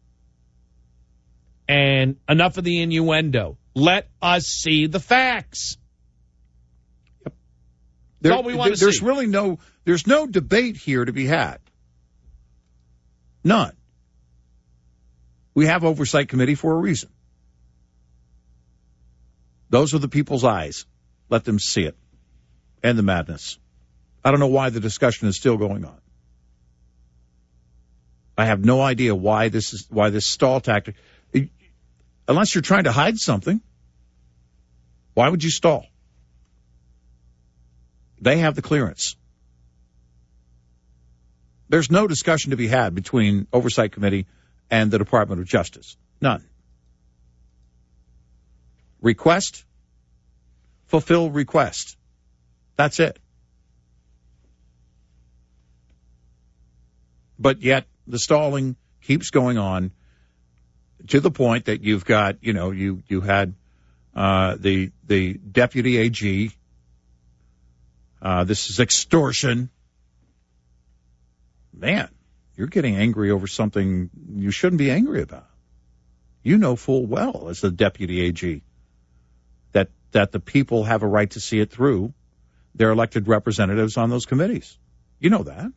And enough of the innuendo. Let us see the facts. There, That's all we want to there's see. really no, there's no debate here to be had. None. We have oversight committee for a reason. Those are the people's eyes. Let them see it. And the madness. I don't know why the discussion is still going on. I have no idea why this is, why this stall tactic, unless you're trying to hide something, why would you stall? They have the clearance. There's no discussion to be had between Oversight Committee and the Department of Justice. None. Request, fulfill request. That's it. But yet the stalling keeps going on to the point that you've got, you know, you, you had uh, the the deputy A G. Uh, this is extortion. Man, you're getting angry over something you shouldn't be angry about. You know full well, as the deputy A G, that, that the people have a right to see it through their elected representatives on those committees. You know that.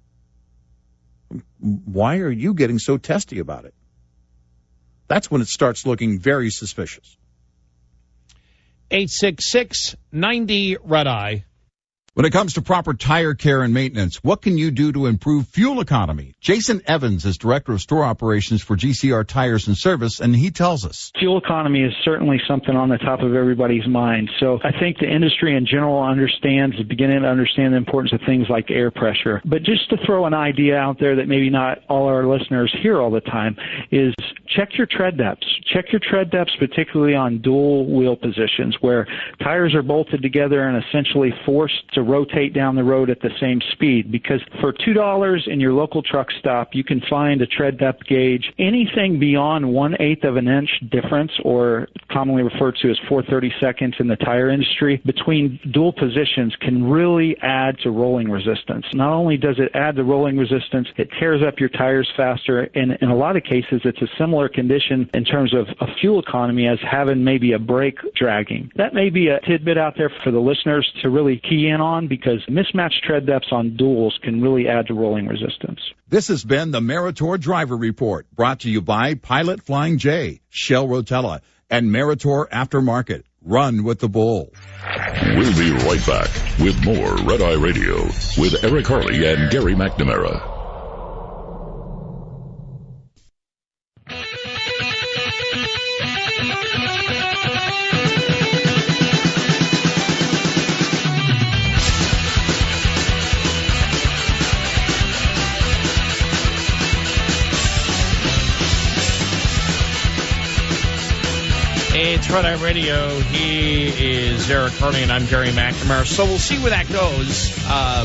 Why are you getting so testy about it? That's when it starts looking very suspicious. eight six six, ninety, Red Eye. When it comes to proper tire care and maintenance, what can you do to improve fuel economy? Jason Evans is Director of Store Operations for G C R Tires and Service, and he tells us. Fuel economy is certainly something on the top of everybody's mind. So I think the industry in general understands, is beginning to understand the importance of things like air pressure. But just to throw an idea out there that maybe not all our listeners hear all the time is check your tread depths. Check your tread depths, particularly on dual wheel positions where tires are bolted together and essentially forced to rotate down the road at the same speed, because for two dollars in your local truck stop, you can find a tread depth gauge. Anything beyond one-eighth of an inch difference, or commonly referred to as four thirty-seconds in the tire industry, between dual positions can really add to rolling resistance. Not only does it add to rolling resistance, it tears up your tires faster, and in a lot of cases, it's a similar condition in terms of a fuel economy as having maybe a brake dragging. That may be a tidbit out there for the listeners to really key in on, because mismatched tread depths on duals can really add to rolling resistance. This has been the Meritor Driver Report, brought to you by Pilot Flying J, Shell Rotella, and Meritor Aftermarket. Run with the bull. We'll be right back with more Red Eye Radio with Eric Harley and Gary McNamara. It's Red Eye Radio. He is Eric Harley, and I'm Gary McNamara. So we'll see where that goes. Uh,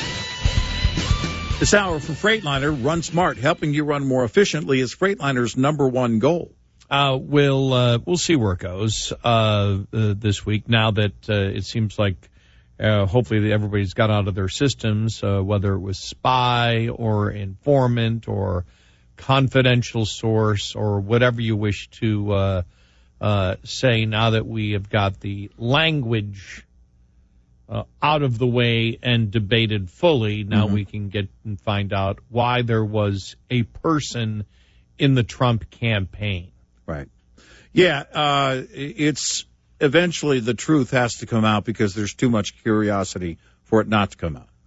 This hour for Freightliner, Run Smart, helping you run more efficiently is Freightliner's number one goal. uh, we'll uh, we'll see where it goes uh, uh, this week. Now that uh, it seems like uh, hopefully everybody's got out of their systems, uh, whether it was spy or informant or confidential source or whatever you wish to uh, uh, say, now that we have got the language uh, out of the way and debated fully. Now mm-hmm. we can get and find out why there was a person in the Trump campaign. Right. Yeah, uh, it's eventually the truth has to come out because there's too much curiosity for it not to come out.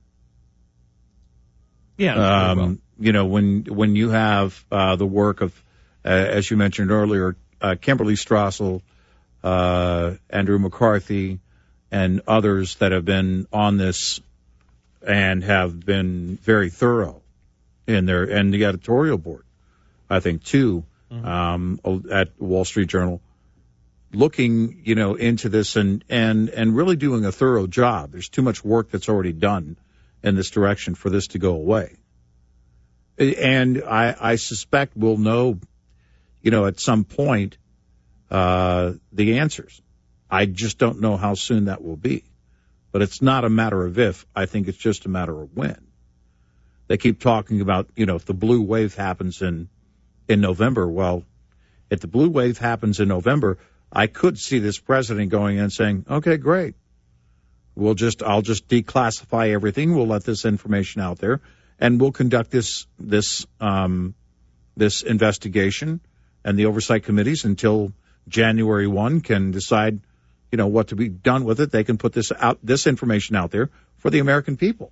Yeah. Um, well. You know, when when you have uh, the work of, uh, as you mentioned earlier, uh, Kimberly Strassel, uh, Andrew McCarthy, and others that have been on this and have been very thorough in their, and the editorial board, I think, too, mm-hmm. um, at Wall Street Journal, looking, you know, into this and, and, and really doing a thorough job. There's too much work that's already done in this direction for this to go away. And I, I suspect we'll know, you know, at some point, uh, the answers. I just don't know how soon that will be. But it's not a matter of if. I think it's just a matter of when. They keep talking about, you know, if the blue wave happens in, in November. Well, if the blue wave happens in November, I could see this president going in and saying, okay, great. We'll just, I'll just declassify everything. We'll let this information out there. And we'll conduct this this um, this investigation and the oversight committees until January first can decide, you know, what to be done with it. They can put this out, this information out there for the American people.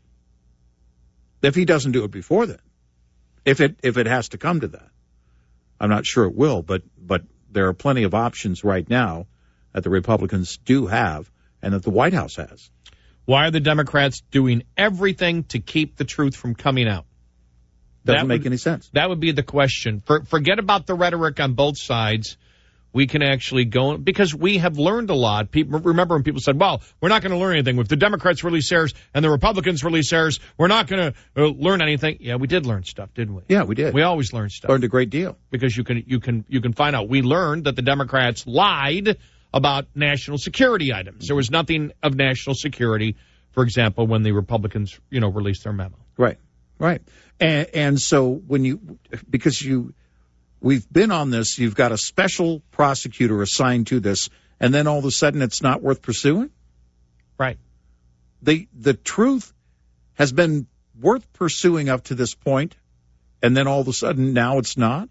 If he doesn't do it before then, if it if it has to come to that, I'm not sure it will. But but there are plenty of options right now that the Republicans do have and that the White House has. Why are the Democrats doing everything to keep the truth from coming out? Doesn't that make would, any sense. That would be the question. For, forget about the rhetoric on both sides. We can actually go, because we have learned a lot. People remember when people said, well, we're not going to learn anything. If the Democrats release theirs and the Republicans release theirs, we're not going to uh, learn anything. Yeah, we did learn stuff, didn't we? Yeah, we did. We always learn stuff. Learned a great deal. Because you can, you can, you can find out. We learned that the Democrats lied about national security items. There was nothing of national security, for example, when the Republicans, you know, released their memo. Right, right. And, and so when you, because you, we've been on this, you've got a special prosecutor assigned to this, and then all of a sudden it's not worth pursuing? Right. The, the truth has been worth pursuing up to this point, and then all of a sudden now it's not?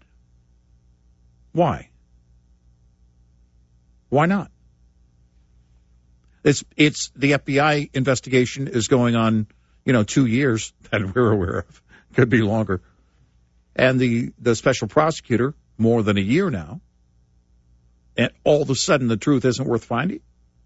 Why? Why not? It's it's the F B I investigation is going on, you know, two years that we're aware of. Could be longer. And the, the special prosecutor, more than a year now. And all of a sudden the truth isn't worth finding?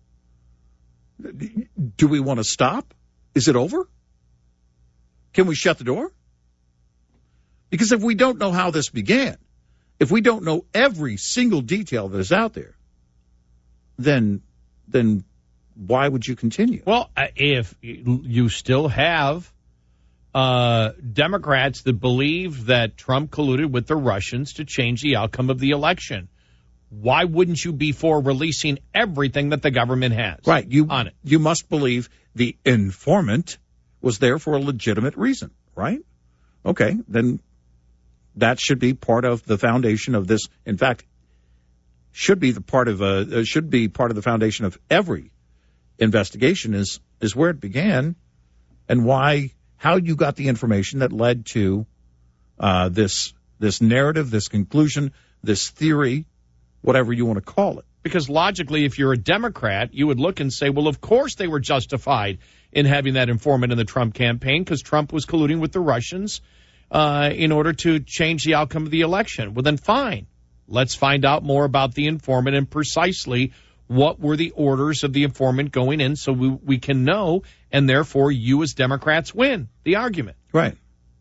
Do we want to stop? Is it over? Can we shut the door? Because if we don't know how this began, if we don't know every single detail that is out there, then then why would you continue? Well, if you still have uh, Democrats that believe that Trump colluded with the Russians to change the outcome of the election, why wouldn't you be for releasing everything that the government has right, you, on it? You must believe the informant was there for a legitimate reason, right? Okay, then that should be part of the foundation of this. In fact, should be the part of a should be part of the foundation of every investigation is is where it began and why, how you got the information that led to uh, this this narrative, this conclusion, this theory, whatever you want to call it. Because logically, if you're a Democrat, you would look and say, well, of course they were justified in having that informant in the Trump campaign because Trump was colluding with the Russians uh, in order to change the outcome of the election. Well, then fine. Let's find out more about the informant and precisely what were the orders of the informant going in so we, we can know, and therefore you as Democrats win the argument. Right.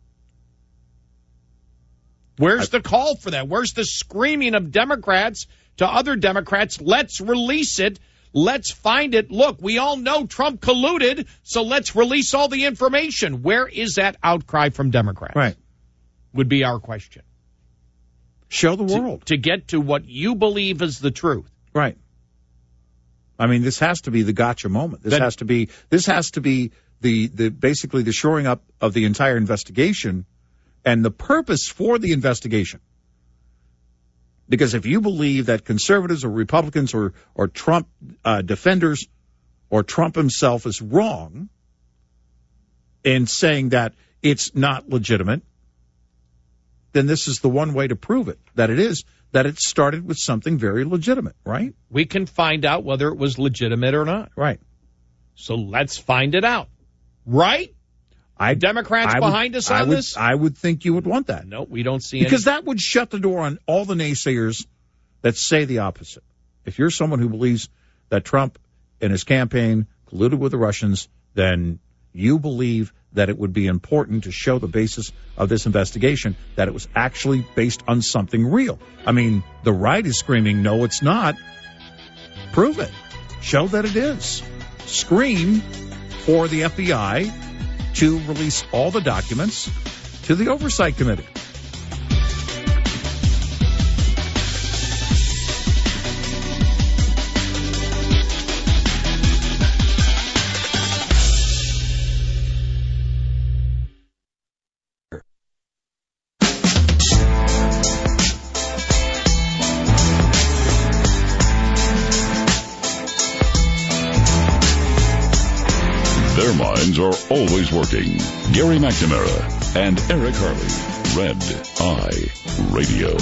Where's I, the call for that? Where's the screaming of Democrats to other Democrats? Let's release it. Let's find it. Look, we all know Trump colluded, so let's release all the information. Where is that outcry from Democrats? Right. Would be our question. Show the world. To, to get to what you believe is the truth. Right. I mean, this has to be the gotcha moment. This That- has to be this has to be the, the basically the shoring up of the entire investigation and the purpose for the investigation. Because if you believe that conservatives or Republicans or or Trump uh, defenders or Trump himself is wrong in saying that it's not legitimate, then this is the one way to prove it, that it is, that it started with something very legitimate, right? We can find out whether it was legitimate or not. Right. So let's find it out. Right? I, Democrats I would- behind us I on would, this? I would think you would want that. No, we don't see Because any. that would shut the door on all the naysayers that say the opposite. If you're someone who believes that Trump and his campaign colluded with the Russians, then you believe that it would be important to show the basis of this investigation, that it was actually based on something real. I mean, the right is screaming, no, it's not. Prove it. Show that it is. Scream for the F B I to release all the documents to the Oversight Committee. Their minds are always working. Gary McNamara and Eric Harley. Red Eye Radio.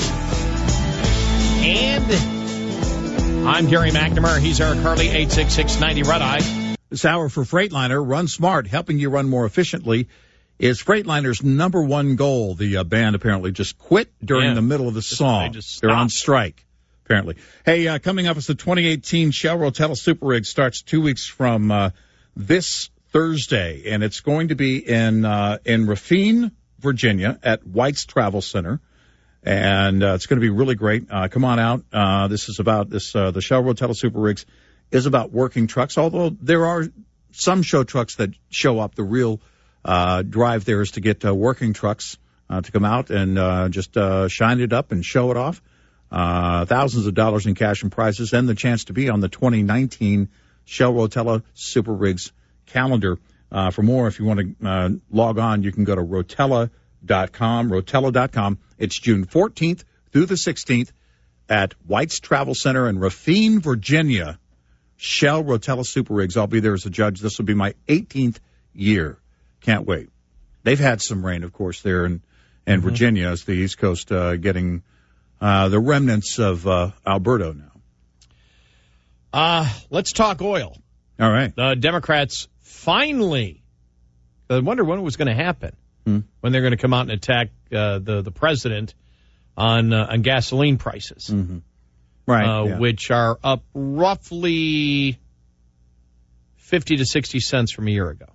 And I'm Gary McNamara. He's Eric Harley, eight six six ninety Red Eye. This hour for Freightliner, Run Smart, helping you run more efficiently, is Freightliner's number one goal. The uh, band apparently just quit during Yeah. the middle of the song. they just They're stopped. on strike, apparently. Hey, uh, coming up is the twenty eighteen Shell Rotella Super Rig. Starts two weeks from uh, this Thursday, and it's going to be in uh, in Rafine, Virginia, at White's Travel Center. And uh, it's going to be really great. Uh, come on out. Uh, this is about this. Uh, the Shell Rotella Super Rigs is about working trucks, although there are some show trucks that show up. The real uh, drive there is to get uh, working trucks uh, to come out and uh, just uh, shine it up and show it off. Uh, thousands of dollars in cash and prizes, and the chance to be on the twenty nineteen Shell Rotella Super Rigs calendar. Uh, for more, if you want to uh, log on, you can go to rotella dot com, rotella dot com. It's June fourteenth through the sixteenth at White's Travel Center in Rafine, Virginia. Shell Rotella Super Rigs. I'll be there as a judge. This will be my eighteenth year. Can't wait. They've had some rain, of course, there in, in mm-hmm. Virginia as the East Coast uh, getting uh, the remnants of uh, Alberto now. Uh, let's talk oil. All right. The Democrats finally, I wonder when it was going to happen, hmm. when they're going to come out and attack uh, the, the president on uh, on gasoline prices. Mm-hmm. Right. Uh, yeah. Which are up roughly fifty to sixty cents from a year ago.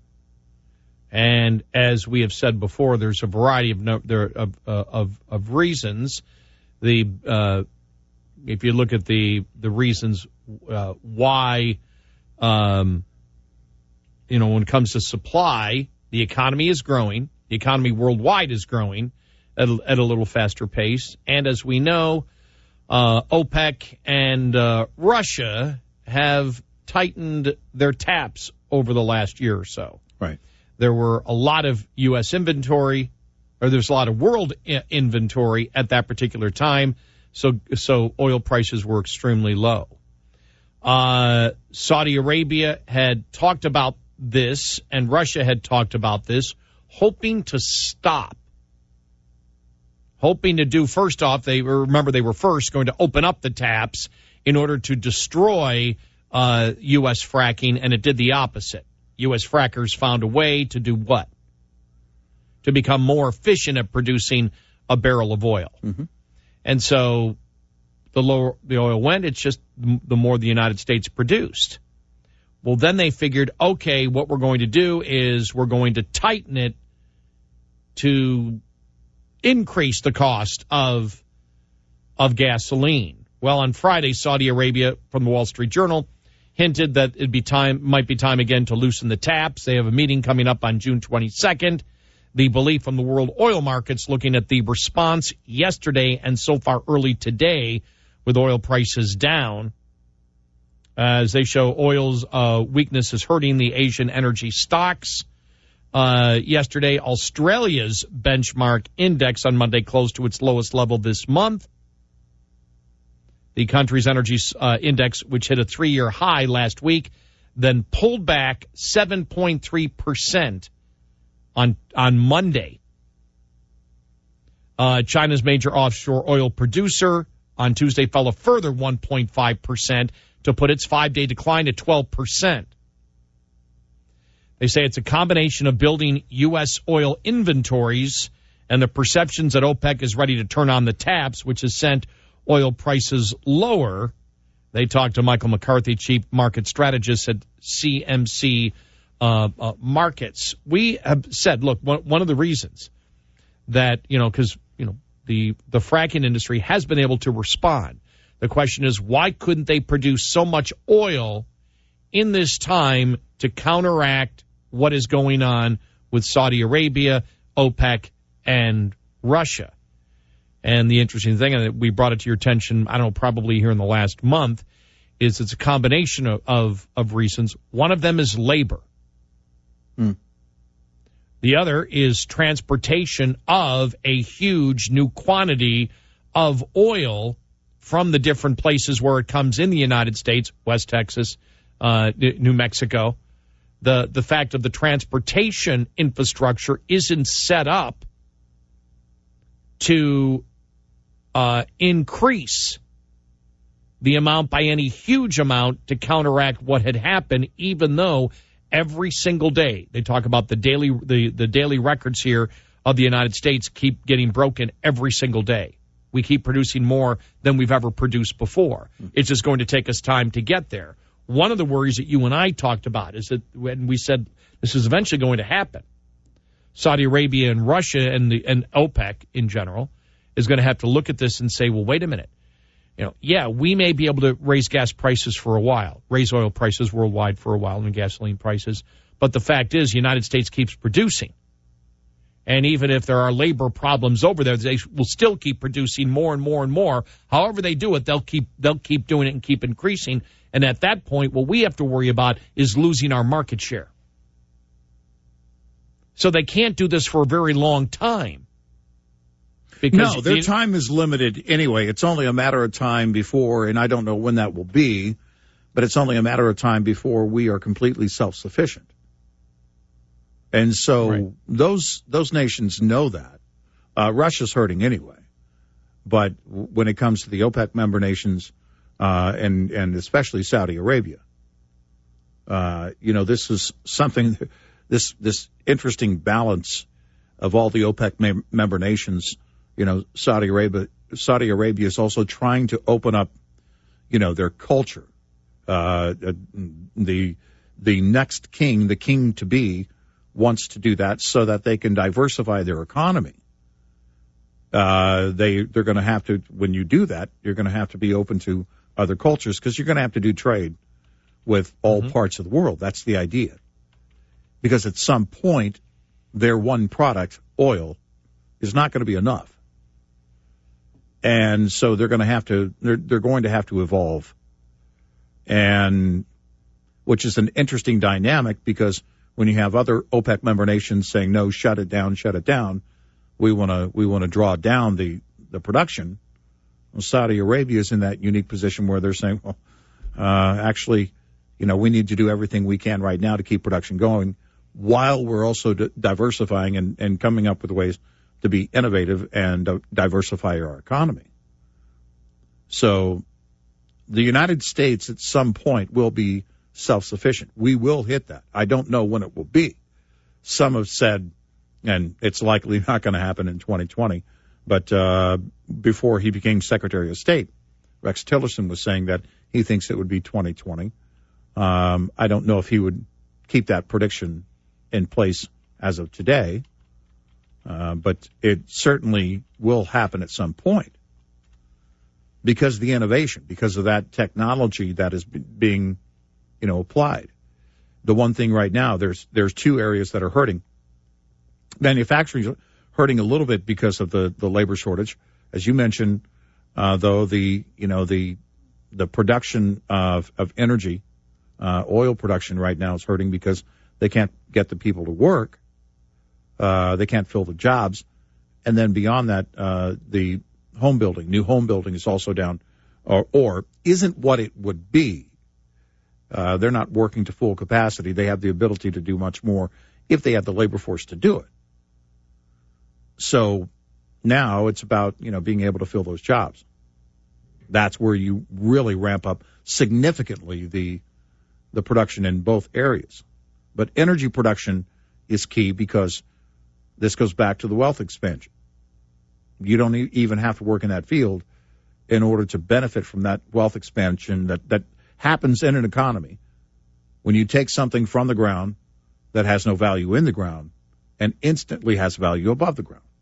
And as we have said before, there's a variety of no, there of, uh, of of reasons. The uh, if you look at the the reasons uh, why, um, you know, when it comes to supply, the economy is growing. The economy worldwide is growing at a, at a little faster pace, and as we know, uh, OPEC and uh, Russia have tightened their taps over the last year or so. Right. There were a lot of U S inventory, or there's a lot of world I- inventory at that particular time, so so oil prices were extremely low. Uh, Saudi Arabia had talked about this, and Russia had talked about this, hoping to stop. Hoping to do, first off, they were, remember they were first going to open up the taps in order to destroy uh, U S fracking, and it did the opposite. U S frackers found a way to do what? To become more efficient at producing a barrel of oil. Mm-hmm. And so the lower the oil went, it's just the more the United States produced. Well, then they figured, okay, what we're going to do is we're going to tighten it to increase the cost of of gasoline. Well, on Friday, Saudi Arabia, from the Wall Street Journal, hinted that it'd be time, might be time again to loosen the taps. They have a meeting coming up on June twenty-second. The belief from the world oil markets, looking at the response yesterday and so far early today with oil prices down, as they show oil's uh, weakness is hurting the Asian energy stocks. Uh, yesterday, Australia's benchmark index on Monday closed to its lowest level this month. The country's energy uh, index, which hit a three-year high last week, then pulled back seven point three percent on on Monday. Uh, China's major offshore oil producer on Tuesday fell a further one point five percent to put its five-day decline at twelve percent. They say it's a combination of building U S oil inventories and the perceptions that OPEC is ready to turn on the taps, which has sent oil prices lower. They talked to Michael McCarthy, chief market strategist at C M C uh, uh, Markets. We have said, look, one, one of the reasons that, you know, because, you know, the, the fracking industry has been able to respond. The question is, why couldn't they produce so much oil in this time to counteract what is going on with Saudi Arabia, OPEC, and Russia? And the interesting thing, and we brought it to your attention, I don't know, probably here in the last month, is it's a combination of, of, of reasons. One of them is labor. Hmm. The other is transportation of a huge new quantity of oil from the different places where it comes in the United States, West Texas, uh, New Mexico. The, the fact of the transportation infrastructure isn't set up to uh, increase the amount by any huge amount to counteract what had happened, even though every single day they talk about the daily the, the daily records here of the United States keep getting broken every single day. We keep producing more than we've ever produced before. It's just going to take us time to get there. One of the worries that you and I talked about is that when we said this is eventually going to happen, Saudi Arabia and Russia and the and OPEC in general is going to have to look at this and say, well, wait a minute. You know, yeah, we may be able to raise gas prices for a while, raise oil prices worldwide for a while and gasoline prices. But the fact is, the United States keeps producing. And even if there are labor problems over there, they will still keep producing more and more and more. However they do it, they'll keep they'll keep doing it and keep increasing. And at that point, what we have to worry about is losing our market share. So they can't do this for a very long time. Because no, their the, time is limited anyway. It's only a matter of time before, and I don't know when that will be, but it's only a matter of time before we are completely self-sufficient. And so right. those those nations know that. Uh, Russia's hurting anyway. But when it comes to the OPEC member nations, uh, and, and especially Saudi Arabia, uh, you know, this is something, this this interesting balance of all the OPEC mem- member nations. You know, Saudi Arabia, Saudi Arabia is also trying to open up, you know, their culture. Uh, the the next king, the king to be, wants to do that so that they can diversify their economy. Uh, they they're going to have to, when you do that, you're going to have to be open to other cultures because you're going to have to do trade with all mm-hmm. parts of the world. That's the idea. Because at some point, their one product, oil, is not going to be enough. And so they're going to have to, they're, they're going to have to evolve. And, which is an interesting dynamic because when you have other OPEC member nations saying, no, shut it down, shut it down, we want to, we want to draw down the, the production. Well, Saudi Arabia is in that unique position where they're saying, well, uh, actually, you know, we need to do everything we can right now to keep production going while we're also d- diversifying and, and coming up with ways to be innovative and uh, diversify our economy. So the United States at some point will be self-sufficient. We will hit that. I don't know when it will be. Some have said, and it's likely not going to happen in twenty twenty, but uh, before he became Secretary of State, Rex Tillerson was saying that he thinks it would be twenty twenty. Um, I don't know if he would keep that prediction in place as of today. Uh, but it certainly will happen at some point because of the innovation, because of that technology that is b- being, you know, applied. The one thing right now, there's there's two areas that are hurting. Manufacturing is hurting a little bit because of the, the labor shortage, as you mentioned. Uh, though the you know the the production of, of energy, uh, oil production right now is hurting because they can't get the people to work. Uh, they can't fill the jobs. And then beyond that, uh, the home building, new home building is also down or, or isn't what it would be. Uh, they're not working to full capacity. They have the ability to do much more if they have the labor force to do it. So now it's about, you know, being able to fill those jobs. That's where you really ramp up significantly the the production in both areas. But energy production is key because this goes back to the wealth expansion. You don't even have to work in that field in order to benefit from that wealth expansion that, that happens in an economy. When you take something from the ground that has no value in the ground and instantly has value above the ground.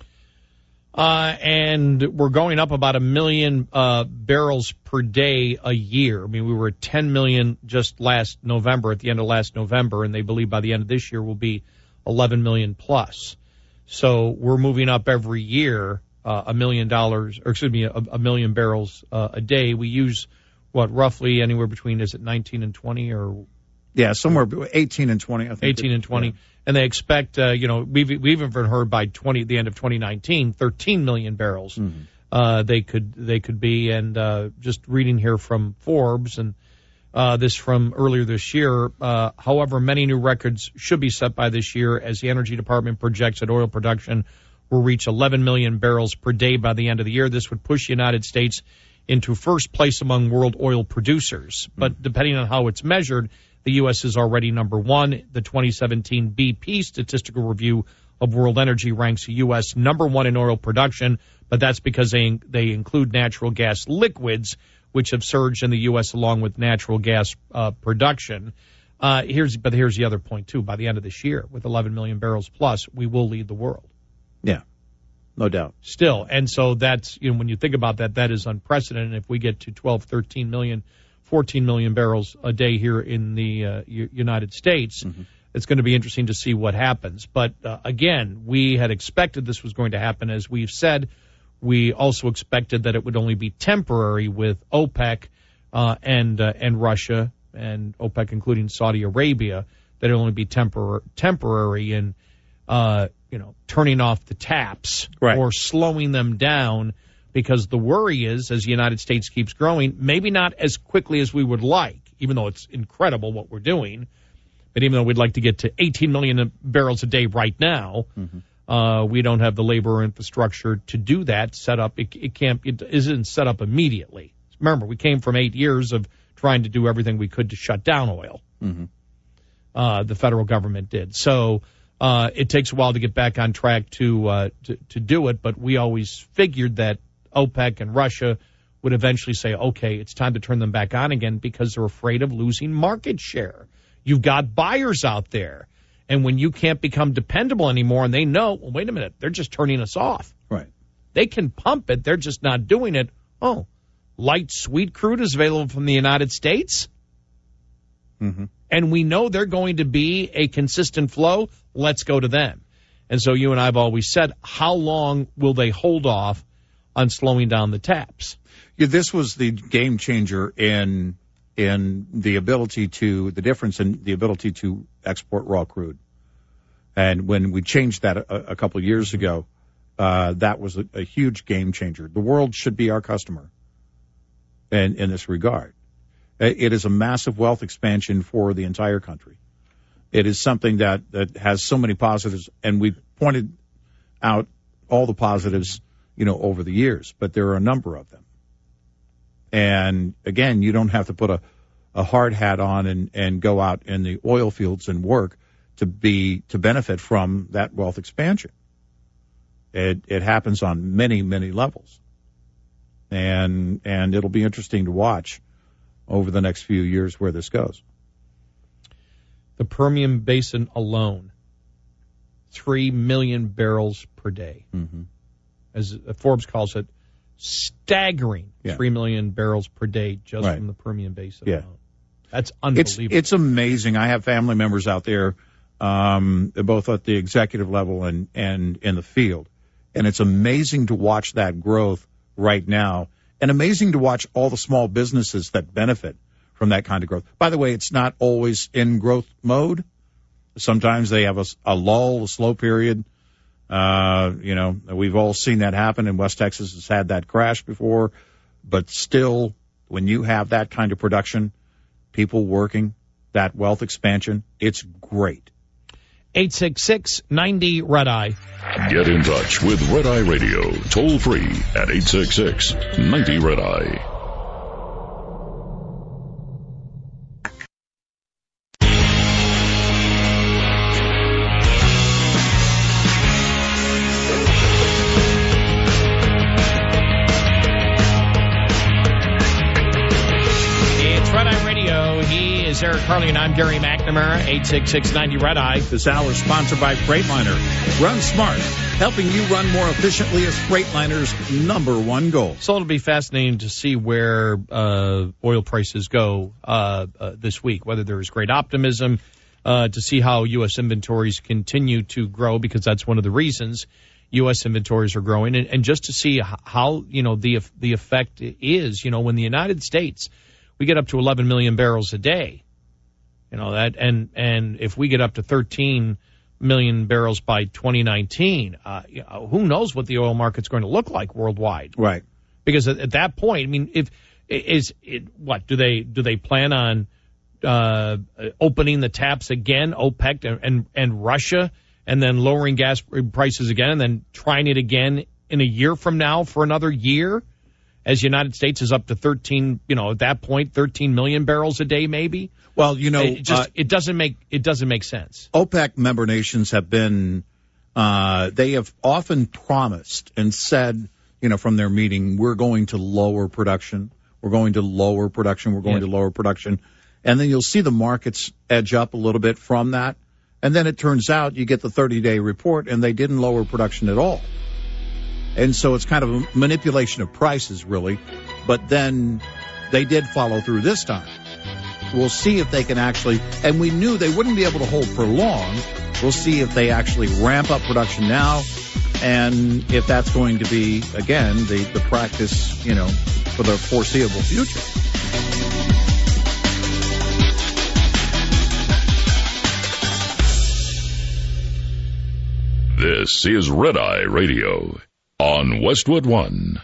Uh, and we're going up about a million uh, barrels per day a year. I mean, we were at ten million just last November, at the end of last November, and they believe by the end of this year we'll be eleven million plus. So we're moving up every year uh, a million dollars, or excuse me, a, a million barrels uh, a day. We use, what, roughly anywhere between, is it nineteen and twenty or? Yeah, somewhere eighteen and twenty, I think. eighteen and twenty. Yeah. And they expect, uh, you know, we've, we've even heard by twenty, the end of twenty nineteen, thirteen million barrels mm-hmm. uh, they could they could be. And uh, just reading here from Forbes, and uh, this from earlier this year, uh, however, many new records should be set by this year as the Energy Department projects that oil production will reach eleven million barrels per day by the end of the year. This would push the United States into first place among world oil producers. Mm-hmm. But depending on how it's measured, the U S is already number one. The twenty seventeen B P Statistical Review of World Energy ranks the U S number one in oil production, but that's because they they include natural gas liquids, which have surged in the U S along with natural gas uh, production. Uh, here's but here's the other point too. By the end of this year, with eleven million barrels plus, we will lead the world. Yeah, no doubt. Still, and so that's, you know, when you think about that, that is unprecedented. If we get to twelve, thirteen million, fourteen million barrels a day here in the uh, U- United States, mm-hmm. it's going to be interesting to see what happens. But uh, again, we had expected this was going to happen. As we've said, we also expected that it would only be temporary with OPEC uh, and uh, and Russia, and OPEC including Saudi Arabia, that it would only be tempor- temporary in uh, you know, turning off the taps right. or slowing them down. Because the worry is, as the United States keeps growing, maybe not as quickly as we would like, even though it's incredible what we're doing, but even though we'd like to get to eighteen million barrels a day right now, mm-hmm. uh, we don't have the labor infrastructure to do that. Set up, it, it can't, it isn't set up immediately. Remember, we came from eight years of trying to do everything we could to shut down oil. Mm-hmm. Uh, the federal government did. So uh, it takes a while to get back on track to, uh, to to do it, but we always figured that OPEC and Russia would eventually say, okay, it's time to turn them back on again because they're afraid of losing market share. You've got buyers out there. And when you can't become dependable anymore and they know, well, wait a minute, they're just turning us off. Right. They can pump it. They're just not doing it. Oh, light sweet crude is available from the United States. Mm-hmm. And we know they're going to be a consistent flow. Let's go to them. And so you and I have always said, how long will they hold off on slowing down the taps? Yeah, this was the game changer in in the ability to, the difference in the ability to export raw crude. And when we changed that a, a couple of years ago, uh, that was a, a huge game changer. The world should be our customer in, in this regard. It is a massive wealth expansion for the entire country. It is something that, that has so many positives, and we pointed out all the positives, you know, over the years, but there are a number of them. And again, you don't have to put a, a hard hat on and, and go out in the oil fields and work to be, to benefit from that wealth expansion. It, it happens on many, many levels. And, and it'll be interesting to watch over the next few years where this goes. The Permian Basin alone, three million barrels per day. Mm-hmm. As Forbes calls it, staggering yeah. three million barrels per day just right. from the Permian Basin yeah. alone. That's unbelievable. It's, it's amazing. I have family members out there, um, both at the executive level and, and in the field. And it's amazing to watch that growth right now and amazing to watch all the small businesses that benefit from that kind of growth. By the way, it's not always in growth mode. Sometimes they have a, a lull, a slow period. Uh, you know, we've all seen that happen, and West Texas has had that crash before. But still, when you have that kind of production, people working, that wealth expansion, it's great. eight six six, ninety, Red Eye. Get in touch with Red Eye Radio, toll free at eight six six, ninety, Red Eye. Eric Carly and I'm Gary McNamara, eight six six, ninety, Red Eye. This hour is sponsored by Freightliner. Run smart, helping you run more efficiently is Freightliner's number one goal. So it'll be fascinating to see where uh, oil prices go uh, uh, this week, whether there is great optimism uh, to see how U S inventories continue to grow, because that's one of the reasons U S inventories are growing, and, and just to see how, you know, the the effect is, you know, when the United States, we get up to eleven million barrels a day. You know, that, and, and if we get up to thirteen million barrels by twenty nineteen, uh, you know, who knows what the oil market's going to look like worldwide. Right. Because at, at that point, I mean, if, is it, what, do they, do they plan on, uh, opening the taps again, OPEC and, and, and Russia, and then lowering gas prices again, and then trying it again in a year from now for another year? As the United States is up to thirteen, you know, at that point, thirteen million barrels a day, maybe. Well, you know, it just uh, it doesn't make it doesn't make sense. OPEC member nations have been, uh, they have often promised and said, you know, from their meeting, we're going to lower production, we're going to lower production, we're going Yeah. to lower production, and then you'll see the markets edge up a little bit from that, and then it turns out you get the thirty-day report, and they didn't lower production at all. And so it's kind of a manipulation of prices, really. But then they did follow through this time. We'll see if they can actually, and we knew they wouldn't be able to hold for long. We'll see if they actually ramp up production now, and if that's going to be, again, the, the practice, you know, for the foreseeable future. This is Red Eye Radio on Westwood One.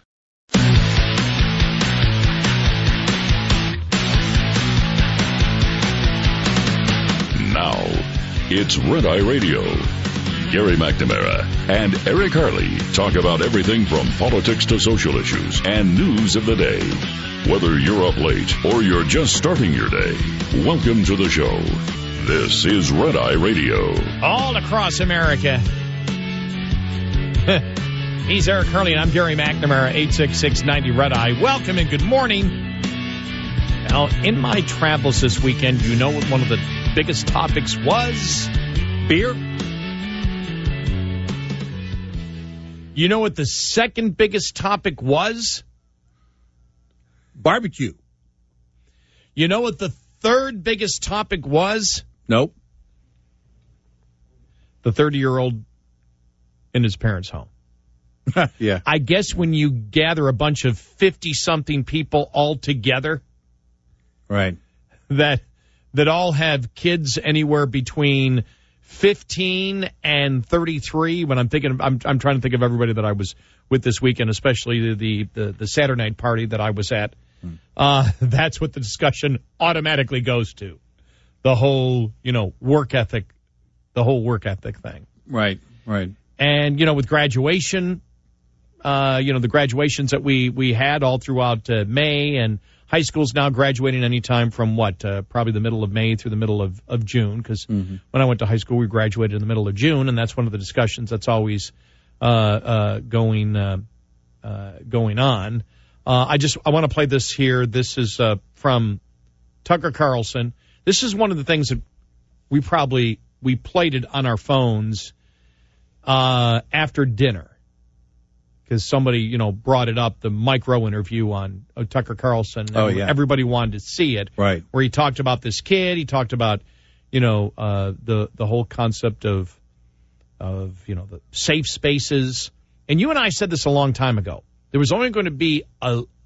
Now, it's Red Eye Radio. Gary McNamara and Eric Harley talk about everything from politics to social issues and news of the day. Whether you're up late or you're just starting your day, welcome to the show. This is Red Eye Radio. All across America. He's Eric Harley, and I'm Gary McNamara, eight six six, ninety, Red Eye. Welcome and good morning. Now, in my travels this weekend, you know what one of the biggest topics was? Beer? You know what the second biggest topic was? Barbecue. You know what the third biggest topic was? Nope. The thirty-year-old in his parents' home. Yeah. I guess when you gather a bunch of fifty-something people all together, Right. that that all have kids anywhere between fifteen and thirty-three. When I'm thinking, I'm I'm trying to think of everybody that I was with this weekend, especially the the, the Saturday night party that I was at. Hmm. Uh, that's what the discussion automatically goes to. The whole, you know, work ethic, the whole work ethic thing. Right. Right. And, you know, with graduation, uh, you know, the graduations that we, we had all throughout uh, May, and high school's now graduating anytime from what, uh, probably the middle of May through the middle of, of June, because mm-hmm. when I went to high school, we graduated in the middle of June, and that's one of the discussions that's always uh, uh, going uh, uh, going on. Uh, I just I want to play this here. This is uh, from Tucker Carlson. This is one of the things that we probably we played it on our phones uh, after dinner, because somebody, you know, brought it up, the micro interview on uh, Tucker Carlson. Oh, yeah. Everybody wanted to see it. Right. Where he talked about this kid. He talked about, you know, uh, the, the whole concept of, of, you know, the safe spaces. And you and I said this a long time ago. There was only going to be a,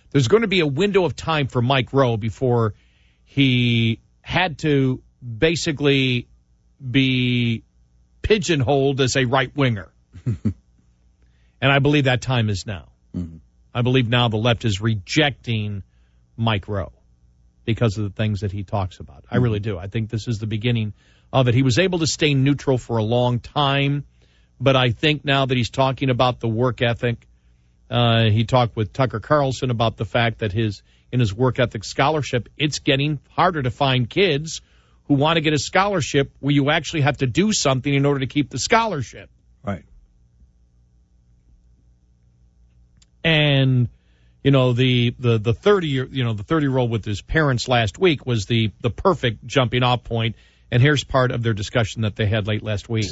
there's going to be a window of time for Mike Rowe before he had to basically be pigeonholed as a right winger. And I believe that time is now. Mm-hmm. I believe now the left is rejecting Mike Rowe because of the things that he talks about. I really do. I think this is the beginning of it. He was able to stay neutral for a long time, but I think now that he's talking about the work ethic, uh, he talked with Tucker Carlson about the fact that his in his work ethic scholarship, it's getting harder to find kids who want to get a scholarship where you actually have to do something in order to keep the scholarship. Right. And, you know, the the the thirty year you know the thirty year old with his parents last week was the the perfect jumping off point. And here's part of their discussion that they had late last week.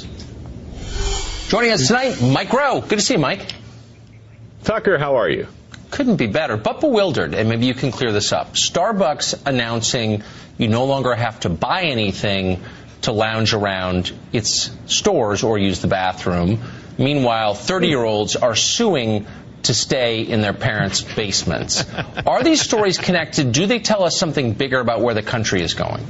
Joining us tonight, Mike Rowe. Good to see you, Mike. Tucker, how are you? Couldn't be better, but bewildered, and maybe you can clear this up. Starbucks announcing you no longer have to buy anything to lounge around its stores or use the bathroom. Meanwhile, thirty-year-olds are suing to stay in their parents' basements. Are these stories connected? Do they tell us something bigger about where the country is going?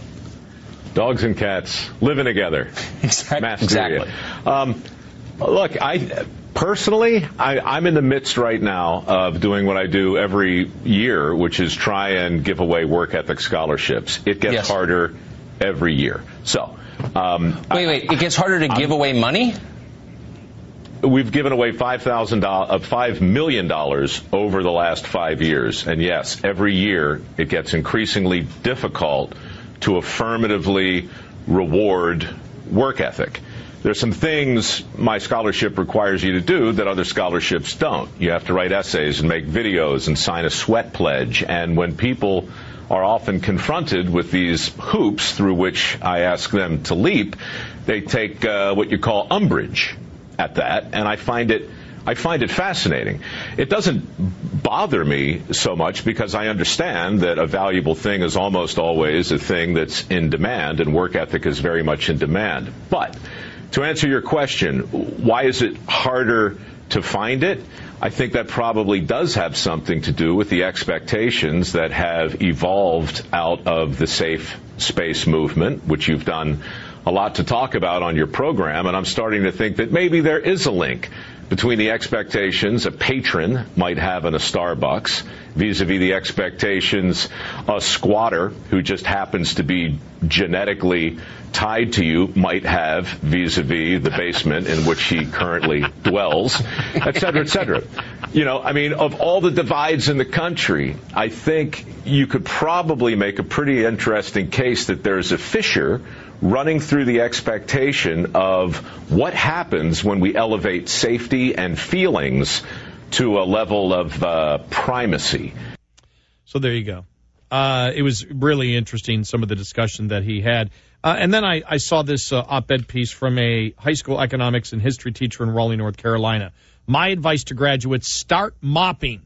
Dogs and cats living together. Exactly. exactly. Um, look, I personally, I, I'm in the midst right now of doing what I do every year, which is try and give away work ethic scholarships. It gets yes. harder every year. So, um, wait, wait, it gets harder to I'm, give away money? We've given away five thousand dollars, uh, five million dollars over the last five years. And yes, every year it gets increasingly difficult to affirmatively reward work ethic. There's some things my scholarship requires you to do that other scholarships don't. You have to write essays and make videos and sign a sweat pledge. And when people are often confronted with these hoops through which I ask them to leap, they take uh, what you call umbrage at that, and I find it I find it fascinating. It doesn't bother me so much because I understand that a valuable thing is almost always a thing that's in demand, and work ethic is very much in demand. But to answer your question, why is it harder to find it? I think that probably does have something to do with the expectations that have evolved out of the safe space movement, which you've done a lot to talk about on your program, and I'm starting to think that maybe there is a link between the expectations a patron might have in a Starbucks vis-a-vis the expectations a squatter who just happens to be genetically tied to you might have vis-a-vis the basement in which he currently dwells, et cetera, et cetera. You know, I mean, of all the divides in the country, I think you could probably make a pretty interesting case that there's a fissure running through the expectation of what happens when we elevate safety and feelings to a level of uh, primacy. So there you go. Uh, it was really interesting, some of the discussion that he had. Uh, and then I, I saw this uh, op-ed piece from a high school economics and history teacher in Raleigh, North Carolina. My advice to graduates, start mopping.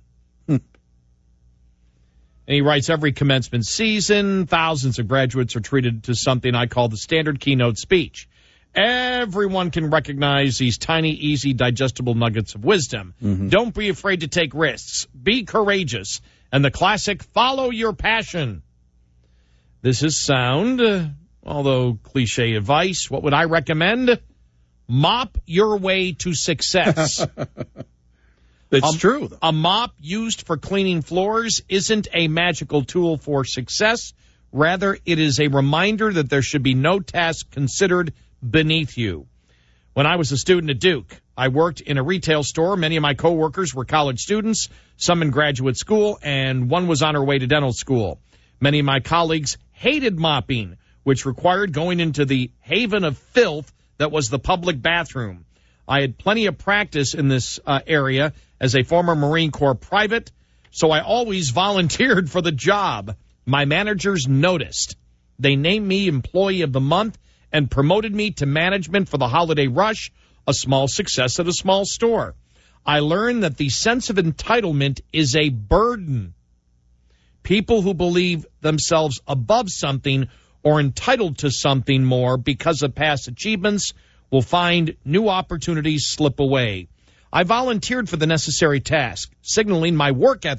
And he writes, every commencement season, thousands of graduates are treated to something I call the standard keynote speech. Everyone can recognize these tiny, easy, digestible nuggets of wisdom. Mm-hmm. Don't be afraid to take risks. Be courageous. And the classic, follow your passion. This is sound, uh, although cliche advice. What would I recommend? Mop your way to success. It's a, true, though. A mop used for cleaning floors isn't a magical tool for success. Rather, it is a reminder that there should be no task considered beneath you. When I was a student at Duke, I worked in a retail store. Many of my coworkers were college students, some in graduate school, and one was on her way to dental school. Many of my colleagues hated mopping, which required going into the haven of filth that was the public bathroom. I had plenty of practice in this uh, area as a former Marine Corps private, so I always volunteered for the job. My managers noticed. They named me Employee of the Month and promoted me to management for the holiday rush, a small success at a small store. I learned that the sense of entitlement is a burden. People who believe themselves above something or entitled to something more because of past achievements will find new opportunities slip away. I volunteered for the necessary task, signaling my work ethic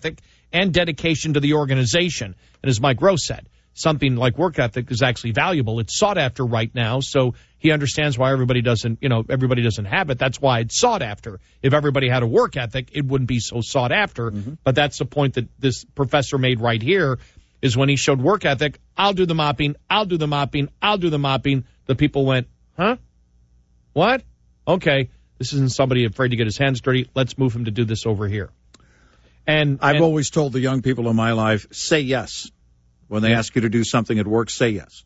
and dedication to the organization. And as Mike Rowe said, something like work ethic is actually valuable. It's sought after right now, so he understands why everybody doesn't, you know, everybody doesn't have it. That's why it's sought after. If everybody had a work ethic, it wouldn't be so sought after. Mm-hmm. But that's the point that this professor made right here, is when he showed work ethic, I'll do the mopping, I'll do the mopping, I'll do the mopping. The people went, huh? What? Okay, this isn't somebody afraid to get his hands dirty. Let's move him to do this over here. And I've and, always told the young people in my life, say yes. When they ask you to do something at work, say yes.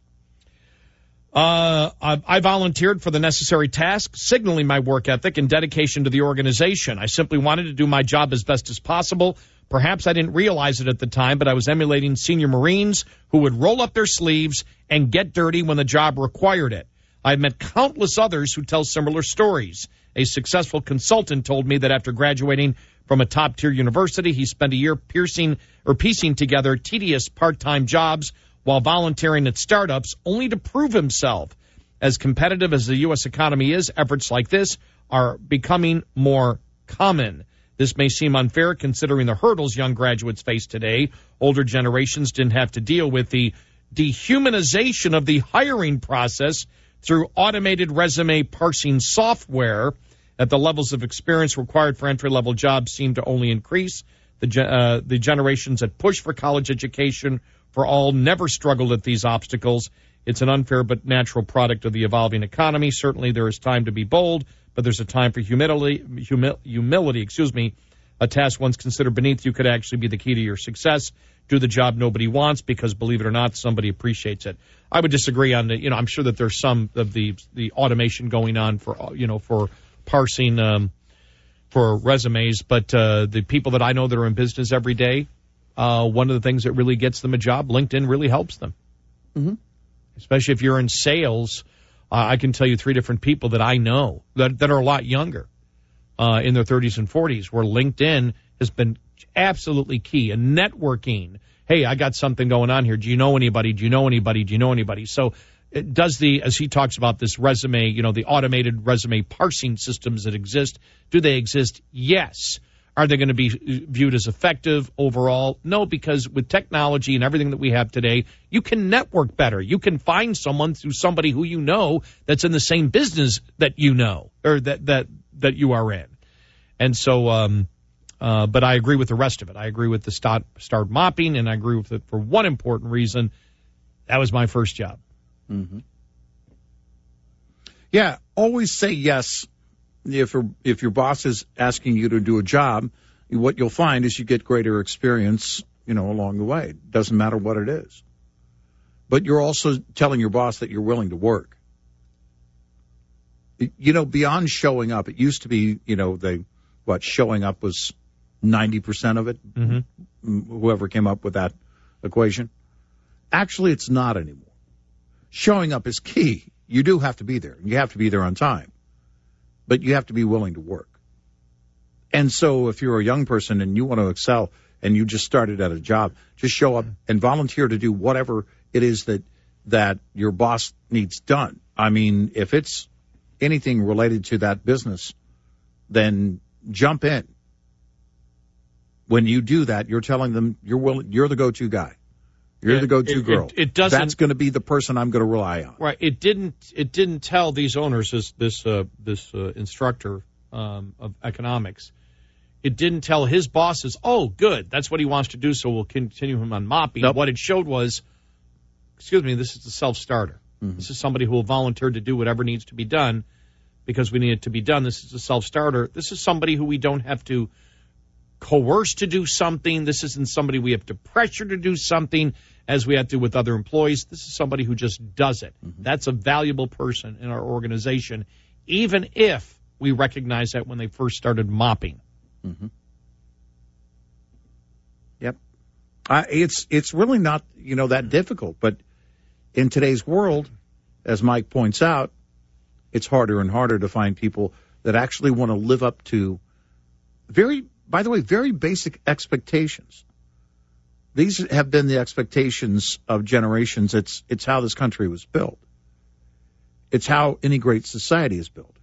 Uh, I, I volunteered for the necessary task, signaling my work ethic and dedication to the organization. I simply wanted to do my job as best as possible. Perhaps I didn't realize it at the time, but I was emulating senior Marines who would roll up their sleeves and get dirty when the job required it. I've met countless others who tell similar stories. A successful consultant told me that after graduating from a top-tier university, he spent a year piercing or piecing together tedious part-time jobs while volunteering at startups, only to prove himself. As competitive as the U S economy is, efforts like this are becoming more common. This may seem unfair considering the hurdles young graduates face today. Older generations didn't have to deal with the dehumanization of the hiring process through automated resume parsing software. At the levels of experience required for entry-level jobs seem to only increase. The, uh, the generations that push for college education for all never struggled at these obstacles. It's an unfair but natural product of the evolving economy. Certainly there is time to be bold, but there's a time for humility, humi- humility, excuse me. A task once considered beneath you could actually be the key to your success. Do the job nobody wants because, believe it or not, somebody appreciates it. I would disagree on the, you know, I'm sure that there's some of the, the automation going on for, you know, for parsing, um, for resumes, but, uh, the people that I know that are in business every day, uh, one of the things that really gets them a job, LinkedIn really helps them. Mm-hmm. Especially if you're in sales. Uh, I can tell you three different people that I know that, that are a lot younger, uh, in their thirties and forties, where LinkedIn has been absolutely key. And networking. Hey, I got something going on here. Do you know anybody? Do you know anybody? Do you know anybody? So it does the, as he talks about this resume, you know, the automated resume parsing systems that exist, do they exist? Yes. Are they going to be viewed as effective overall? No, because with technology and everything that we have today, you can network better. You can find someone through somebody who you know that's in the same business that you know, or that, that, that you are in. And so, um, uh, but I agree with the rest of it. I agree with the start, start mopping, and I agree with it for one important reason. That was my first job. Mm-hmm. Yeah, always say yes. If if your boss is asking you to do a job, what you'll find is you get greater experience, you know, along the way. It doesn't matter what it is. But you're also telling your boss that you're willing to work. You know, beyond showing up, it used to be, you know, they, what, showing up was ninety percent of it, mm-hmm. whoever came up with that equation. Actually, it's not anymore. Showing up is key. You do have to be there. You have to be there on time. But you have to be willing to work. And so if you're a young person and you want to excel and you just started at a job, just show up and volunteer to do whatever it is that that your boss needs done. I mean, if it's anything related to that business, then jump in. When you do that, you're telling them you're willing, you're the go-to guy. You're it, the go-to it, girl. It, it doesn't. That's going to be the person I'm going to rely on. Right. It didn't. It didn't tell these owners, this this uh, this uh, instructor um, of economics. It didn't tell his bosses, "Oh, good, that's what he wants to do, so we'll continue him on mopping." Nope. What it showed was, excuse me, this is a self-starter. Mm-hmm. This is somebody who will volunteer to do whatever needs to be done because we need it to be done. This is a self-starter. This is somebody who we don't have to coerce to do something. This isn't somebody we have to pressure to do something as we have to with other employees. This is somebody who just does it. Mm-hmm. That's a valuable person in our organization, even if we recognize that when they first started mopping. Mm-hmm. Yep. Uh, it's it's really not, you know, that difficult. But in today's world, as Mike points out, it's harder and harder to find people that actually want to live up to very, by the way, very basic expectations. These have been the expectations of generations. It's it's how this country was built. It's how any great society is built.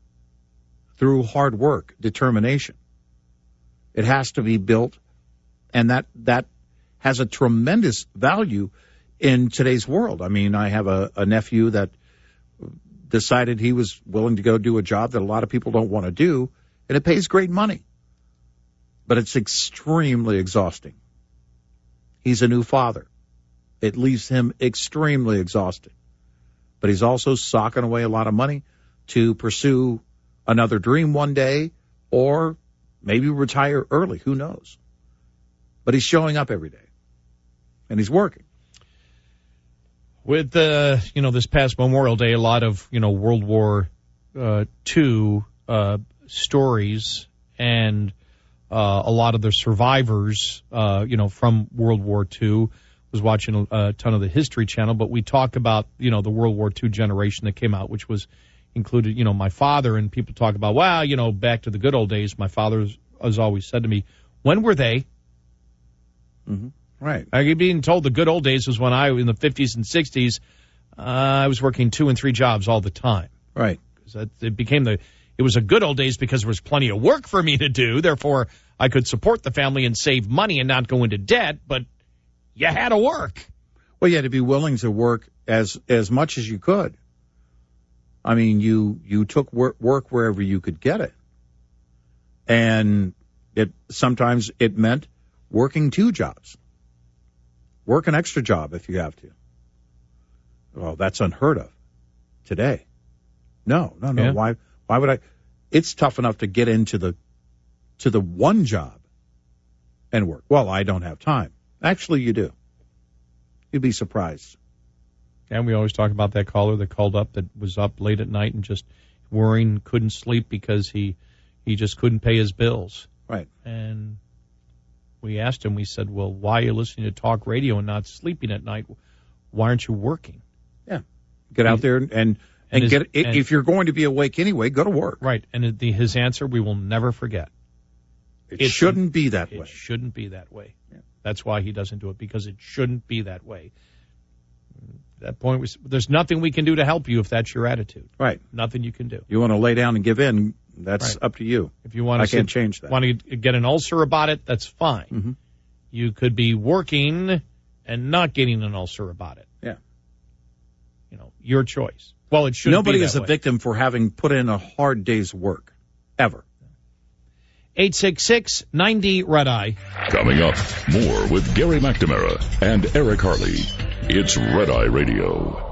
Through hard work, determination. It has to be built and that that has a tremendous value in today's world. I mean, I have a, a nephew that decided he was willing to go do a job that a lot of people don't want to do, and it pays great money. But it's extremely exhausting. He's a new father. It leaves him extremely exhausted. But he's also socking away a lot of money to pursue another dream one day, or maybe retire early. Who knows? But he's showing up every day, and he's working. With uh, you know, this past Memorial Day, a lot of you know World War uh, Two uh, stories, and uh, a lot of the survivors, uh, you know, from World War Two. Was watching a, a ton of the History Channel, but we talk about you know the World War Two generation that came out, which was included, you know, my father, and people talk about, well, you know, back to the good old days. My father has always said to me, when were they? Mm-hmm. Right. I being told the good old days was when I, in the fifties and sixties, uh, I was working two and three jobs all the time. Right. That, it became the, it was a good old days because there was plenty of work for me to do. Therefore, I could support the family and save money and not go into debt, but you had to work. Well, you had to be willing to work as, as much as you could. I mean, you, you took work, work wherever you could get it. And it, sometimes it meant working two jobs. Work an extra job if you have to. Well, that's unheard of today. No, no, no. Yeah. Why, why would I? It's tough enough to get into the, to the one job and work. Well, I don't have time. Actually, you do. You'd be surprised. And we always talk about that caller that called up that was up late at night and just worrying, couldn't sleep because he, he just couldn't pay his bills. Right. And we asked him, we said, well, why are you listening to talk radio and not sleeping at night? Why aren't you working? Yeah. Get out there and, and, and his, get, and, if you're going to be awake anyway, go to work. Right. And the, his answer, we will never forget. It, it shouldn't be that it way. It shouldn't be that way. Yeah. That's why he doesn't do it, because it shouldn't be that way. That point was, there's nothing we can do to help you if that's your attitude. Right. Nothing you can do. You want to lay down and give in, that's right. up to you. If you want to I can't change that. Want to get an ulcer about it, that's fine. Mm-hmm. You could be working and not getting an ulcer about it. Yeah. You know, your choice. Well, it shouldn't Nobody be that is a way. victim for having put in a hard day's work, ever. eight six six, nine zero, red eye. Coming up, more with Gary McNamara and Eric Harley. It's Red Eye Radio.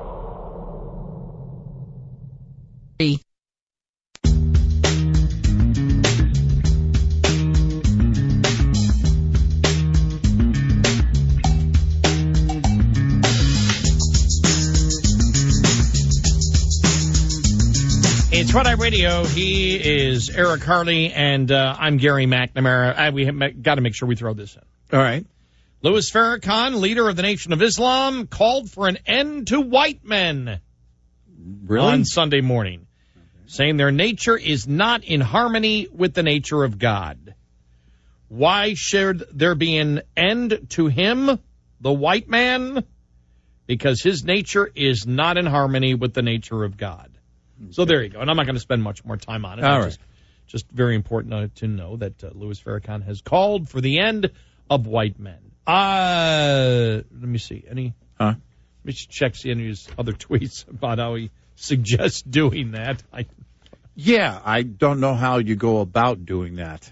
It's Red Eye Radio. He is Eric Harley, and uh, I'm Gary McNamara. I, we have got to make sure we throw this in. All right. Louis Farrakhan, leader of the Nation of Islam, called for an end to white men Really? on Sunday morning, saying their nature is not in harmony with the nature of God. Why should there be an end to him, the white man? Because his nature is not in harmony with the nature of God. So there you go. And I'm not going to spend much more time on it. All it's right. Just, just very important uh, to know that uh, Louis Farrakhan has called for the end of white men. Uh, let me see. Any? Huh? Let me check see any of his other tweets about how he suggests doing that. I, Yeah, I don't know how you go about doing that.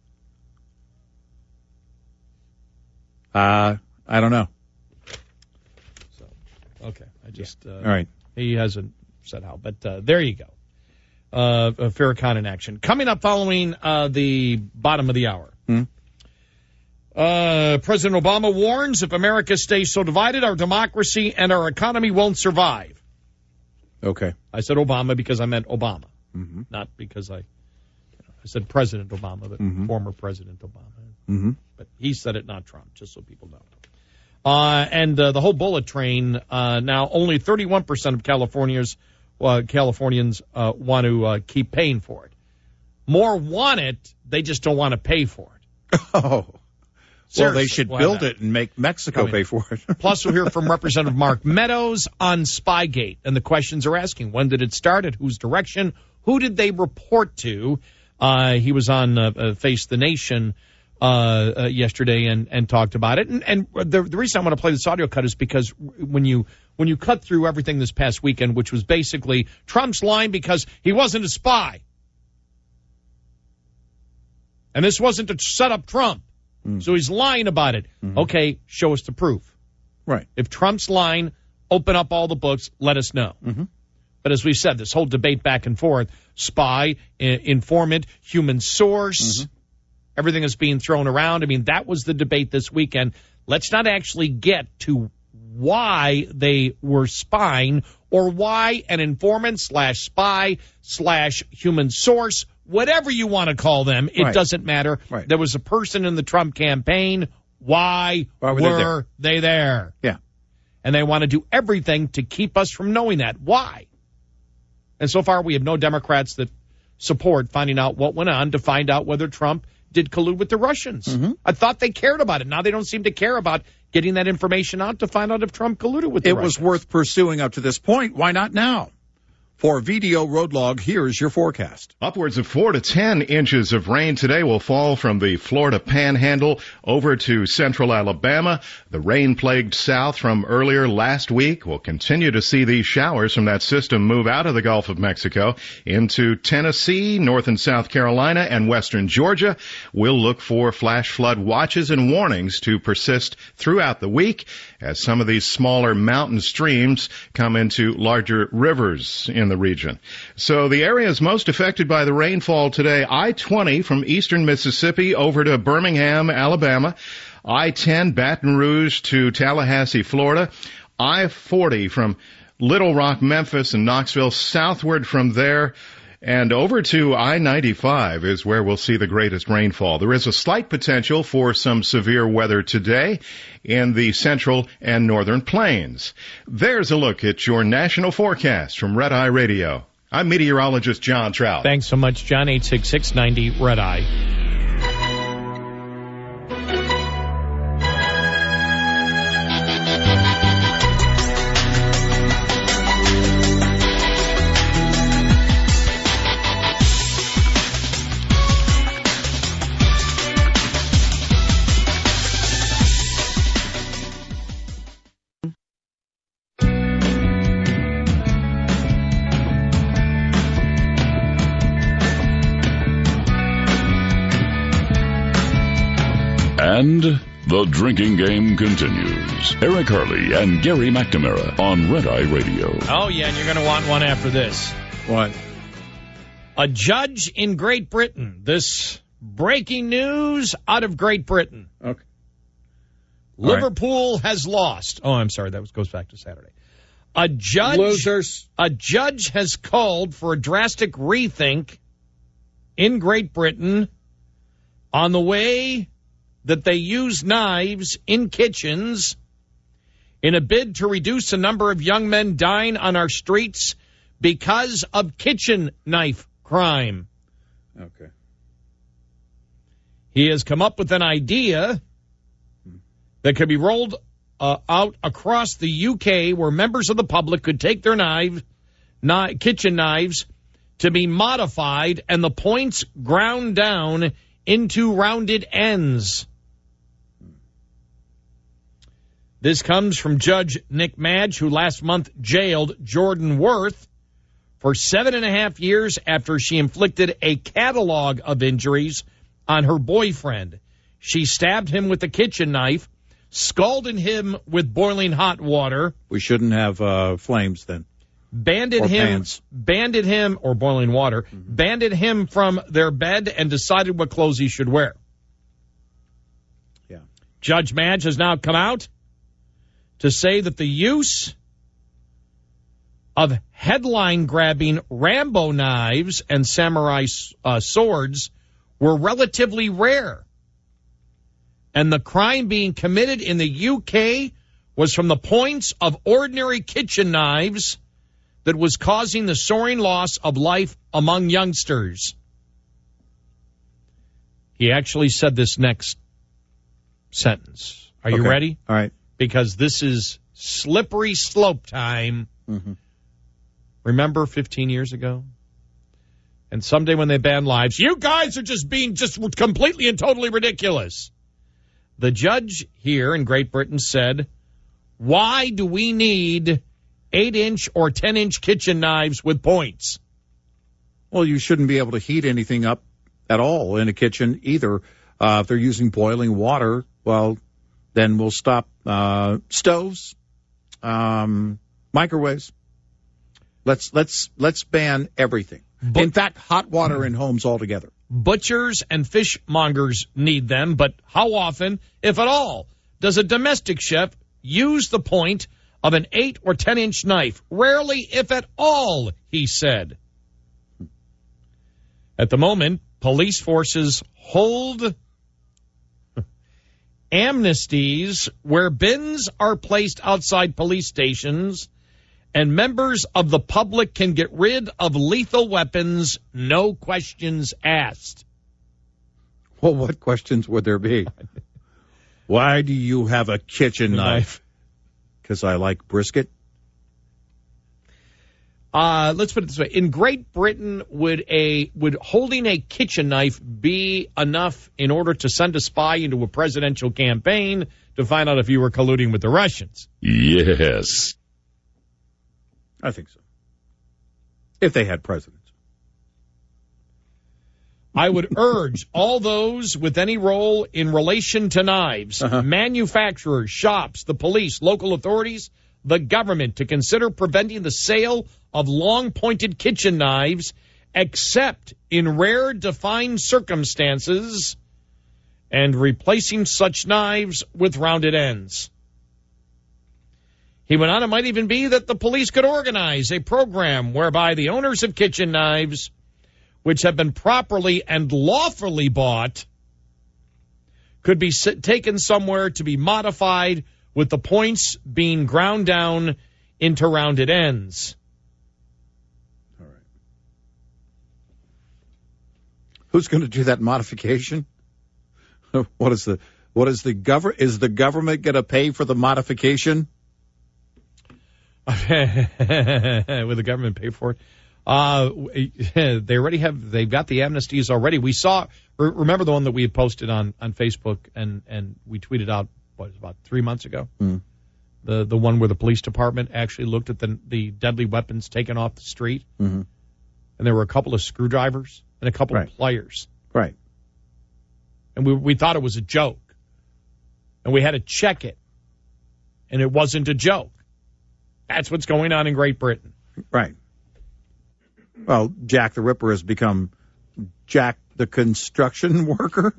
Uh, I don't know. so, okay. I just. Uh, All right. He hasn't said how, but uh, there you go. Uh, Farrakhan in action. Coming up following uh, the bottom of the hour. Hmm? Uh, President Obama warns if America stays so divided, our democracy and our economy won't survive. Okay. I said Obama because I meant Obama, Mm-hmm. not because I, I said President Obama, but Mhm. former President Obama. Mm-hmm. But he said it, not Trump, just so people know. Uh, and uh, the whole bullet train, uh, now only thirty-one percent of Californians, uh, Californians uh, want to uh, keep paying for it. More want it, they just don't want to pay for it. Oh. Well, they should Why build not? it and make Mexico Coming. pay for it. Plus, we'll hear from Representative Mark Meadows on Spygate. And the questions are asking, when did it start, at whose direction, who did they report to? Uh, he was on uh, uh, Face the Nation uh, uh, yesterday and, and talked about it. And, and the, the reason I want to play this audio cut is because when you when you cut through everything this past weekend, which was basically Trump's lying because he wasn't a spy. And this wasn't to set up Trump. Mm. So he's lying about it. Mm-hmm. Okay, show us the proof. Right. If Trump's lying, open up all the books, let us know. Mm-hmm. But as we said, this whole debate back and forth, spy, I- informant, human source, mm-hmm. everything is being thrown around. I mean, that was the debate this weekend. Let's not actually get to why they were spying or why an informant slash spy slash human source, whatever you want to call them, it right. doesn't matter. Right. There was a person in the Trump campaign. Why, why were, were they, there? they there? Yeah. And they want to do everything to keep us from knowing that. Why? And so far, we have no Democrats that support finding out what went on to find out whether Trump did collude with the Russians. Mm-hmm. I thought they cared about it. Now they don't seem to care about getting that information out to find out if Trump colluded with the it Russians. It was worth pursuing up to this point. Why not now? For V D O Roadlog, here's your forecast. Upwards of four to ten inches of rain today will fall from the Florida Panhandle over to central Alabama. The rain-plagued south from earlier last week will continue to see these showers from that system move out of the Gulf of Mexico into Tennessee, North and South Carolina, and western Georgia. We'll look for flash flood watches and warnings to persist throughout the week as some of these smaller mountain streams come into larger rivers in the region. So the areas most affected by the rainfall today, I twenty from eastern Mississippi over to Birmingham, Alabama, I ten Baton Rouge to Tallahassee, Florida, I forty from Little Rock, Memphis, and Knoxville, southward from there, and over to I ninety-five is where we'll see the greatest rainfall. There is a slight potential for some severe weather today in the central and northern plains. There's a look at your national forecast from Red Eye Radio. I'm meteorologist John Trout. Thanks so much, John. eight six six, ninety Red Eye. And the drinking game continues. Eric Harley and Gary McNamara on Red Eye Radio. Oh, yeah, and you're going to want one after this. What? A judge in Great Britain. This breaking news out of Great Britain. Okay. Liverpool right. has lost. Oh, I'm sorry. That was, goes back to Saturday. A judge, Losers. A judge has called for a drastic rethink in Great Britain on the way that they use knives in kitchens in a bid to reduce the number of young men dying on our streets because of kitchen knife crime. Okay. He has come up with an idea that could be rolled uh, out across the U K where members of the public could take their knives, kni- kitchen knives to be modified and the points ground down into rounded ends. This comes from Judge Nick Madge, who last month jailed Jordan Worth for seven and a half years after she inflicted a catalog of injuries on her boyfriend. She stabbed him with a kitchen knife, scalded him with boiling hot water. We shouldn't have uh, flames then. Banded or him, pans. banded him, or boiling water, mm-hmm. banded him from their bed and decided what clothes he should wear. Yeah. Judge Madge has now come out to say that the use of headline-grabbing Rambo knives and samurai uh, swords were relatively rare. And the crime being committed in the U K was from the points of ordinary kitchen knives that was causing the soaring loss of life among youngsters. He actually said this next sentence. Are you okay. ready? All right. Because this is slippery slope time. Mm-hmm. Remember fifteen years ago? And someday when they ban lives, you guys are just being just completely and totally ridiculous. The judge here in Great Britain said, why do we need eight-inch or ten-inch kitchen knives with points? Well, you shouldn't be able to heat anything up at all in a kitchen either. Uh, if they're using boiling water, well, then we'll stop uh, stoves, um, microwaves. Let's let's let's ban everything. But, in fact, hot water in homes altogether. Butchers and fishmongers need them, but how often, if at all, does a domestic chef use the point of an eight or ten inch knife? Rarely, if at all, he said. At the moment, police forces hold amnesties where bins are placed outside police stations and members of the public can get rid of lethal weapons, no questions asked. Well, what questions would there be? Why do you have a kitchen knife? Because I like brisket. Uh, let's put it this way. In Great Britain, would a would holding a kitchen knife be enough in order to send a spy into a presidential campaign to find out if you were colluding with the Russians? Yes. I think so. If they had presidents. I would urge all those with any role in relation to knives, uh-huh. manufacturers, shops, the police, local authorities, the government, to consider preventing the sale of long-pointed kitchen knives except in rare defined circumstances and replacing such knives with rounded ends. He went on, it might even be that the police could organize a program whereby the owners of kitchen knives, which have been properly and lawfully bought, could be taken somewhere to be modified with the points being ground down into rounded ends. All right. Who's going to do that modification? What is the what is the government is the government going to pay for the modification? Will the government pay for it? Uh, they already have. They've got the amnesties already. We saw. Remember the one that we had posted on, on Facebook and, and we tweeted out what about three months ago. Mm. The the one where the police department actually looked at the the deadly weapons taken off the street, mm-hmm. and there were a couple of screwdrivers and a couple right. of pliers. Right. And we we thought it was a joke, and we had to check it, and it wasn't a joke. That's what's going on in Great Britain. Right. Well, Jack the Ripper has become Jack the construction worker.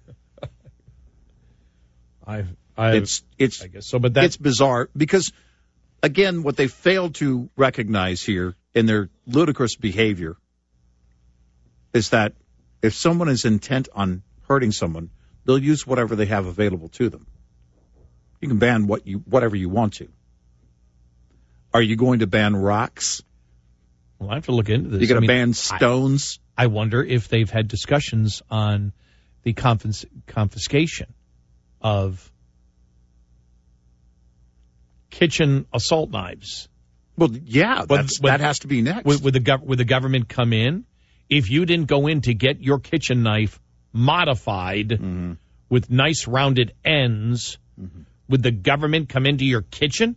I, I, it's, it's, I guess so, but that's it's bizarre because, again, what they failed to recognize here in their ludicrous behavior is that if someone is intent on hurting someone, they'll use whatever they have available to them. You can ban what you, whatever you want to. Are you going to ban rocks? Well, I have to look into this. You're going to I mean, ban stones? I, I wonder if they've had discussions on the confis- confiscation of kitchen assault knives. Well, yeah, that's, would, that has to be next. Would, would, the gov- would the government come in? If you didn't go in to get your kitchen knife modified mm-hmm. with nice rounded ends, mm-hmm. would the government come into your kitchen?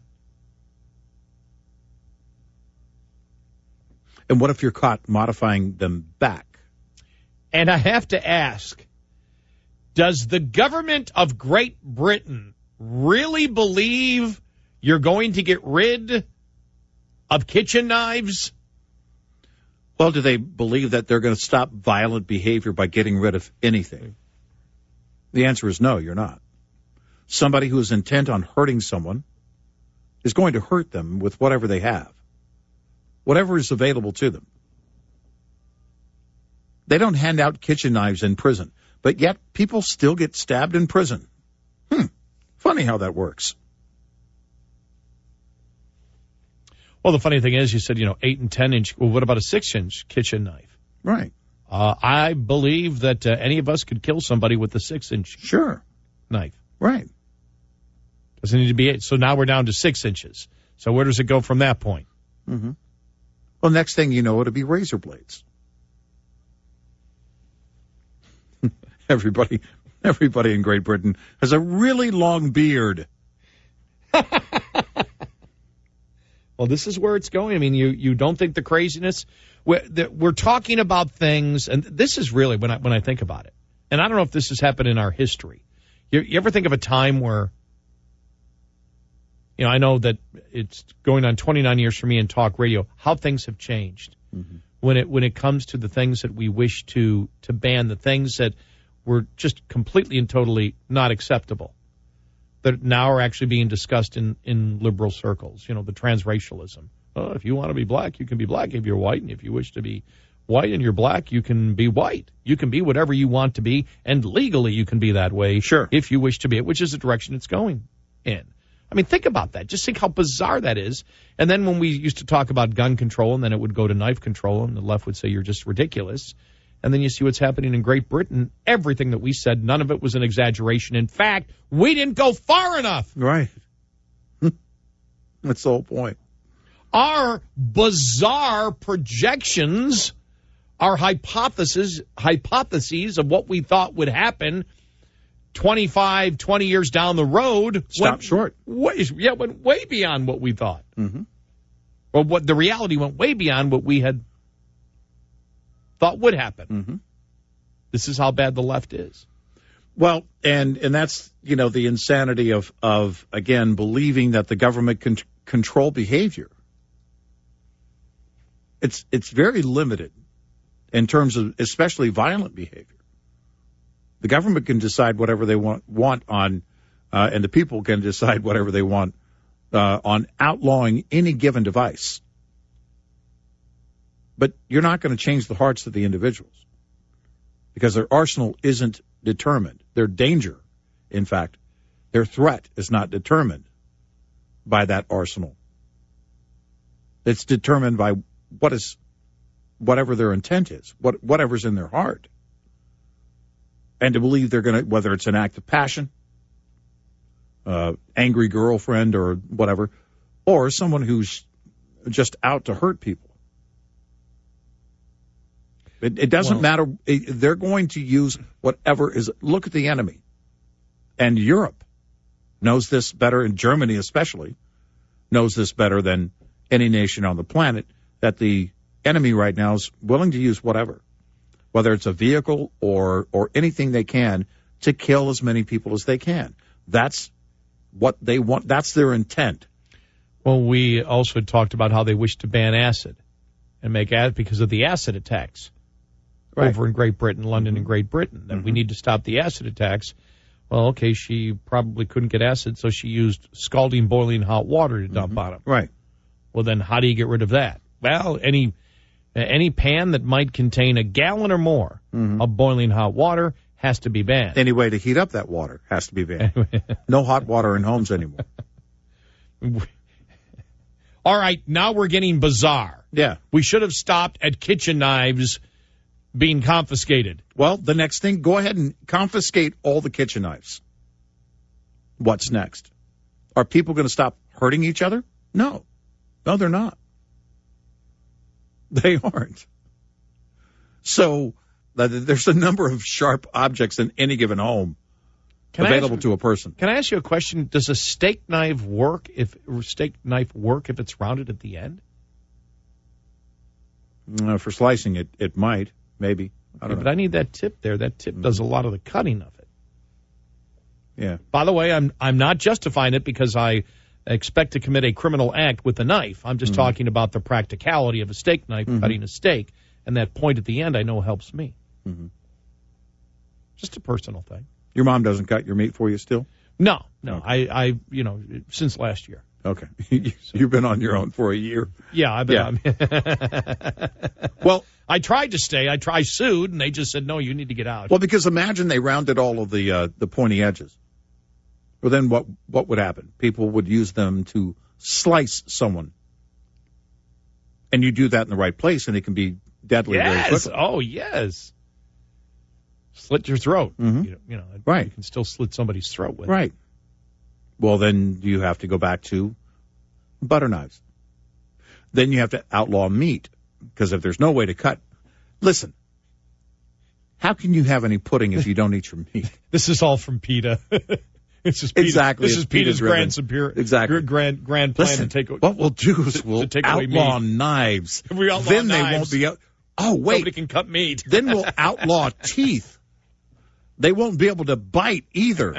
And what if you're caught modifying them back? And I have to ask, does the government of Great Britain really believe you're going to get rid of kitchen knives? Well, do they believe that they're going to stop violent behavior by getting rid of anything? The answer is no, you're not. Somebody who is intent on hurting someone is going to hurt them with whatever they have. Whatever is available to them. They don't hand out kitchen knives in prison, but yet people still get stabbed in prison. Hmm. Funny how that works. Well, the funny thing is, you said, you know, eight and ten inch. Well, what about a six inch kitchen knife? Right. Uh, I believe that uh, any of us could kill somebody with a six inch sure knife. Right. Doesn't need to be eight. So now we're down to six inches. So where does it go from that point? Mm-hmm. Well, next thing you know, it'll be razor blades. everybody, everybody in Great Britain has a really long beard. Well, this is where it's going. I mean, you, you don't think the craziness? We're, the, we're talking about things, and this is really when I when I think about it. And I don't know if this has happened in our history. You, you ever think of a time where, you know, I know that it's going on twenty-nine years for me in talk radio, how things have changed. Mm-hmm. When it when it comes to the things that we wish to to ban, the things that were just completely and totally not acceptable, that now are actually being discussed in, in liberal circles, you know, the transracialism. Oh, if you want to be black, you can be black if you're white, and if you wish to be white and you're black, you can be white. You can be whatever you want to be, and legally you can be that way sure. if you wish to be it, which is the direction it's going in. I mean, think about that. Just think how bizarre that is. And then when we used to talk about gun control, and then it would go to knife control, and the left would say you're just ridiculous. And then you see what's happening in Great Britain. Everything that we said, none of it was an exaggeration. In fact, we didn't go far enough. Right. That's the whole point. Our bizarre projections, our hypotheses, hypotheses of what we thought would happen twenty-five, twenty years down the road. Stop went short. Way, yeah, went way beyond what we thought. Mm-hmm. Well, what the reality went way beyond what we had thought would happen. Mm-hmm. This is how bad the left is. Well, and and that's, you know, the insanity of, of again, believing that the government can control behavior. It's it's very limited in terms of especially violent behavior. The government can decide whatever they want want on, uh, and the people can decide whatever they want uh, on outlawing any given device. But you're not going to change the hearts of the individuals because their arsenal isn't determined. Their danger, in fact, their threat is not determined by that arsenal. It's determined by what is, whatever their intent is, what whatever's in their heart. And to believe they're going to, whether it's an act of passion, uh, angry girlfriend or whatever, or someone who's just out to hurt people. It, it doesn't well, matter. It, they're going to use whatever is. Look at the enemy. And Europe knows this better, and Germany especially knows this better than any nation on the planet, that the enemy right now is willing to use whatever, whether it's a vehicle or, or anything they can to kill as many people as they can. That's what they want. That's their intent. Well, we also talked about how they wish to ban acid and make acid because of the acid attacks. Right. Over in Great Britain, London mm-hmm. and Great Britain, that mm-hmm. we need to stop the acid attacks. Well, okay, she probably couldn't get acid, so she used scalding, boiling hot water to dump mm-hmm. on them. Right. Well, then how do you get rid of that? Well, any any pan that might contain a gallon or more mm-hmm. of boiling hot water has to be banned. Any way to heat up that water has to be banned. No hot water in homes anymore. All right, now we're getting bizarre. Yeah. We should have stopped at kitchen knives being confiscated. Well, the next thing, go ahead and confiscate all the kitchen knives. What's next? Are people going to stop hurting each other? No. No, they're not. They aren't. So uh, there's a number of sharp objects in any given home can available ask, to a person. Can I ask you a question? Does a steak knife work if steak knife work if it's rounded at the end? Uh, for slicing, it, it might. Maybe. I don't yeah, know. But I need that tip there. That tip mm-hmm. does a lot of the cutting of it. Yeah. By the way, I'm I'm not justifying it because I expect to commit a criminal act with a knife. I'm just mm-hmm. talking about the practicality of a steak knife mm-hmm. cutting a steak, and that point at the end I know helps me. Mm-hmm. Just a personal thing. Your mom doesn't cut your meat for you still? No, no. Okay. I, I, you know, since last year. Okay. You've been on your own for a year. Yeah, I've been yeah. on. Well, I tried to stay. I tried sued, and they just said, no, you need to get out. Well, because imagine they rounded all of the uh, the pointy edges. Well, then what what would happen? People would use them to slice someone. And you do that in the right place, and it can be deadly yes. very quickly. Oh, yes. Slit your throat. Mm-hmm. You know, you know, right. You can still slit somebody's throat with right. it. Well, then you have to go back to butter knives. Then you have to outlaw meat, because if there's no way to cut, listen, How can you have any pudding if you don't eat your meat? This is all from PETA. This is PETA. Exactly. This It's is PETA's PETA-driven. grand superior, Exactly. grand grand plan Listen, to take. what we'll do is to- we'll to take away outlaw meat. knives. If we outlaw then they knives, won't be. Out- oh wait, Nobody can cut meat. then we'll outlaw teeth. They won't be able to bite either.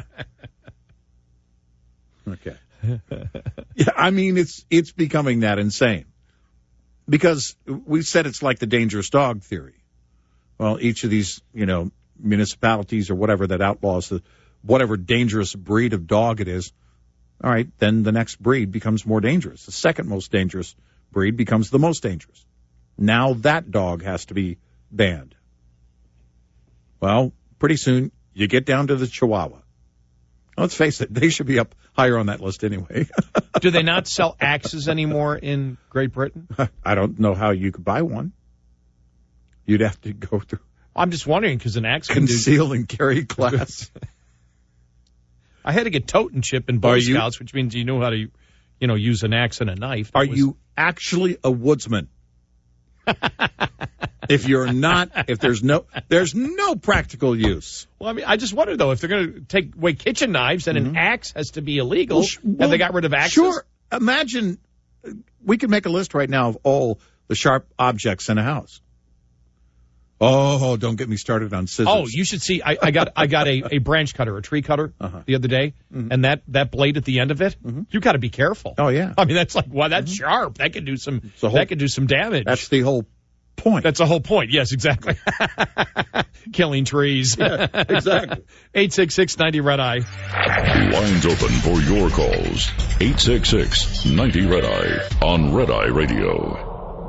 Okay. Yeah, I mean it's it's becoming that insane. Because we said it's like the dangerous dog theory. Well, each of these, you know, municipalities or whatever that outlaws the whatever dangerous breed of dog it is, all right, then the next breed becomes more dangerous. The second most dangerous breed becomes the most dangerous. Now that dog has to be banned. Well, pretty soon you get down to the Chihuahua. Let's face it, they should be up higher on that list anyway. Do they not sell axes anymore in Great Britain? I don't know how you could buy one. You'd have to go through I'm just wondering because an axe can do. conceal and carry class. I had to get tote and chip in Boy Are you- Scouts, which means you know how to, you know, use an axe and a knife. That Are was- you actually a woodsman? If you're not, if there's no, there's no practical use. Well, I mean, I just wonder though if they're going to take away kitchen knives and an axe has to be illegal. Well, sh- Have well, they got rid of axes? Sure. Imagine we could make a list right now of all the sharp objects in a house. Oh, don't get me started on scissors. Oh, you should see. I, I got I got a, a branch cutter, a tree cutter, Uh-huh. the other day, and that, that blade at the end of it, you got to be careful. Oh, yeah. I mean, that's like wow, that's sharp. That could do some. a whole- that could do some damage. That's the whole point. That's the whole point. Yes, exactly. Killing trees. Yeah, exactly. eight six six ninety Red Eye. Lines open for your calls. eight six six ninety Red Eye on Red Eye Radio.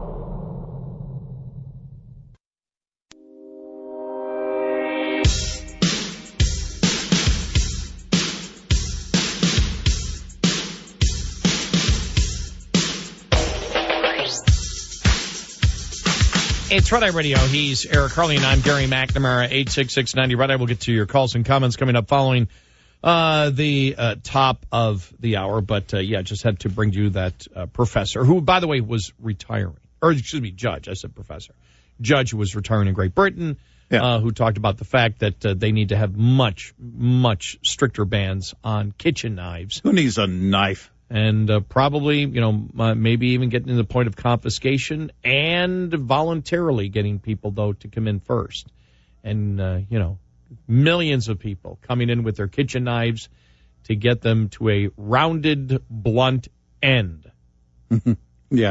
It's Red Eye Radio. He's Eric Harley, and I'm Gary McNamara. eight six six ninety Red Eye. We'll get to your calls and comments coming up following uh, the uh, top of the hour. But, uh, yeah, just had to bring you that uh, professor, who, by the way, was retiring. Or, excuse me, judge. I said professor. Judge who was retiring in Great Britain, Yeah. uh, who talked about the fact that uh, they need to have much, much stricter bans on kitchen knives. Who needs a knife? And uh, probably, you know, uh, maybe even getting to the point of confiscation and voluntarily getting people, though, to come in first. And, uh, you know, millions of people coming in with their kitchen knives to get them to a rounded, blunt end. Yeah.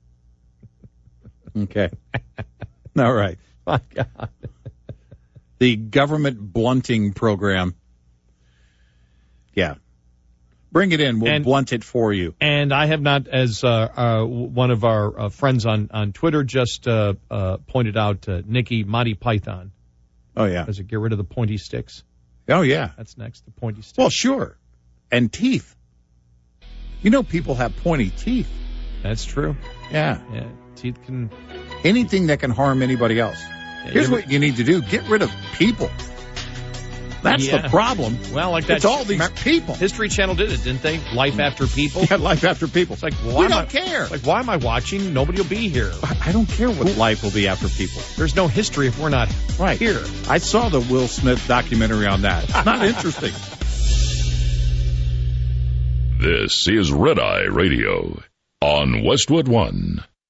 Okay. All right. My God. The government blunting program. Yeah. Bring it in. We'll And- blunt it for you. And I have not, as uh, uh, one of our uh, friends on, on Twitter just uh, uh, pointed out, uh, Nikki Monty Python. Oh, yeah. Does it get rid of the pointy sticks? Oh, yeah. That's next, the pointy sticks. Well, sure. And teeth. You know people have pointy teeth. That's true. Yeah. Yeah, teeth can... Anything that can harm anybody else. Here's you- what you need to do. Get rid of people. That's Yeah. the problem. Well, like that. It's all these remember- people. History Channel did it, didn't they? Life After People. Yeah, life after people. It's like, why we am don't I, care. Like, why am I watching? Nobody will be here. I I don't care what life will be after people. There's no history if we're not Right. here. I saw the Will Smith documentary on that. It's not interesting. This is Red Eye Radio on Westwood One.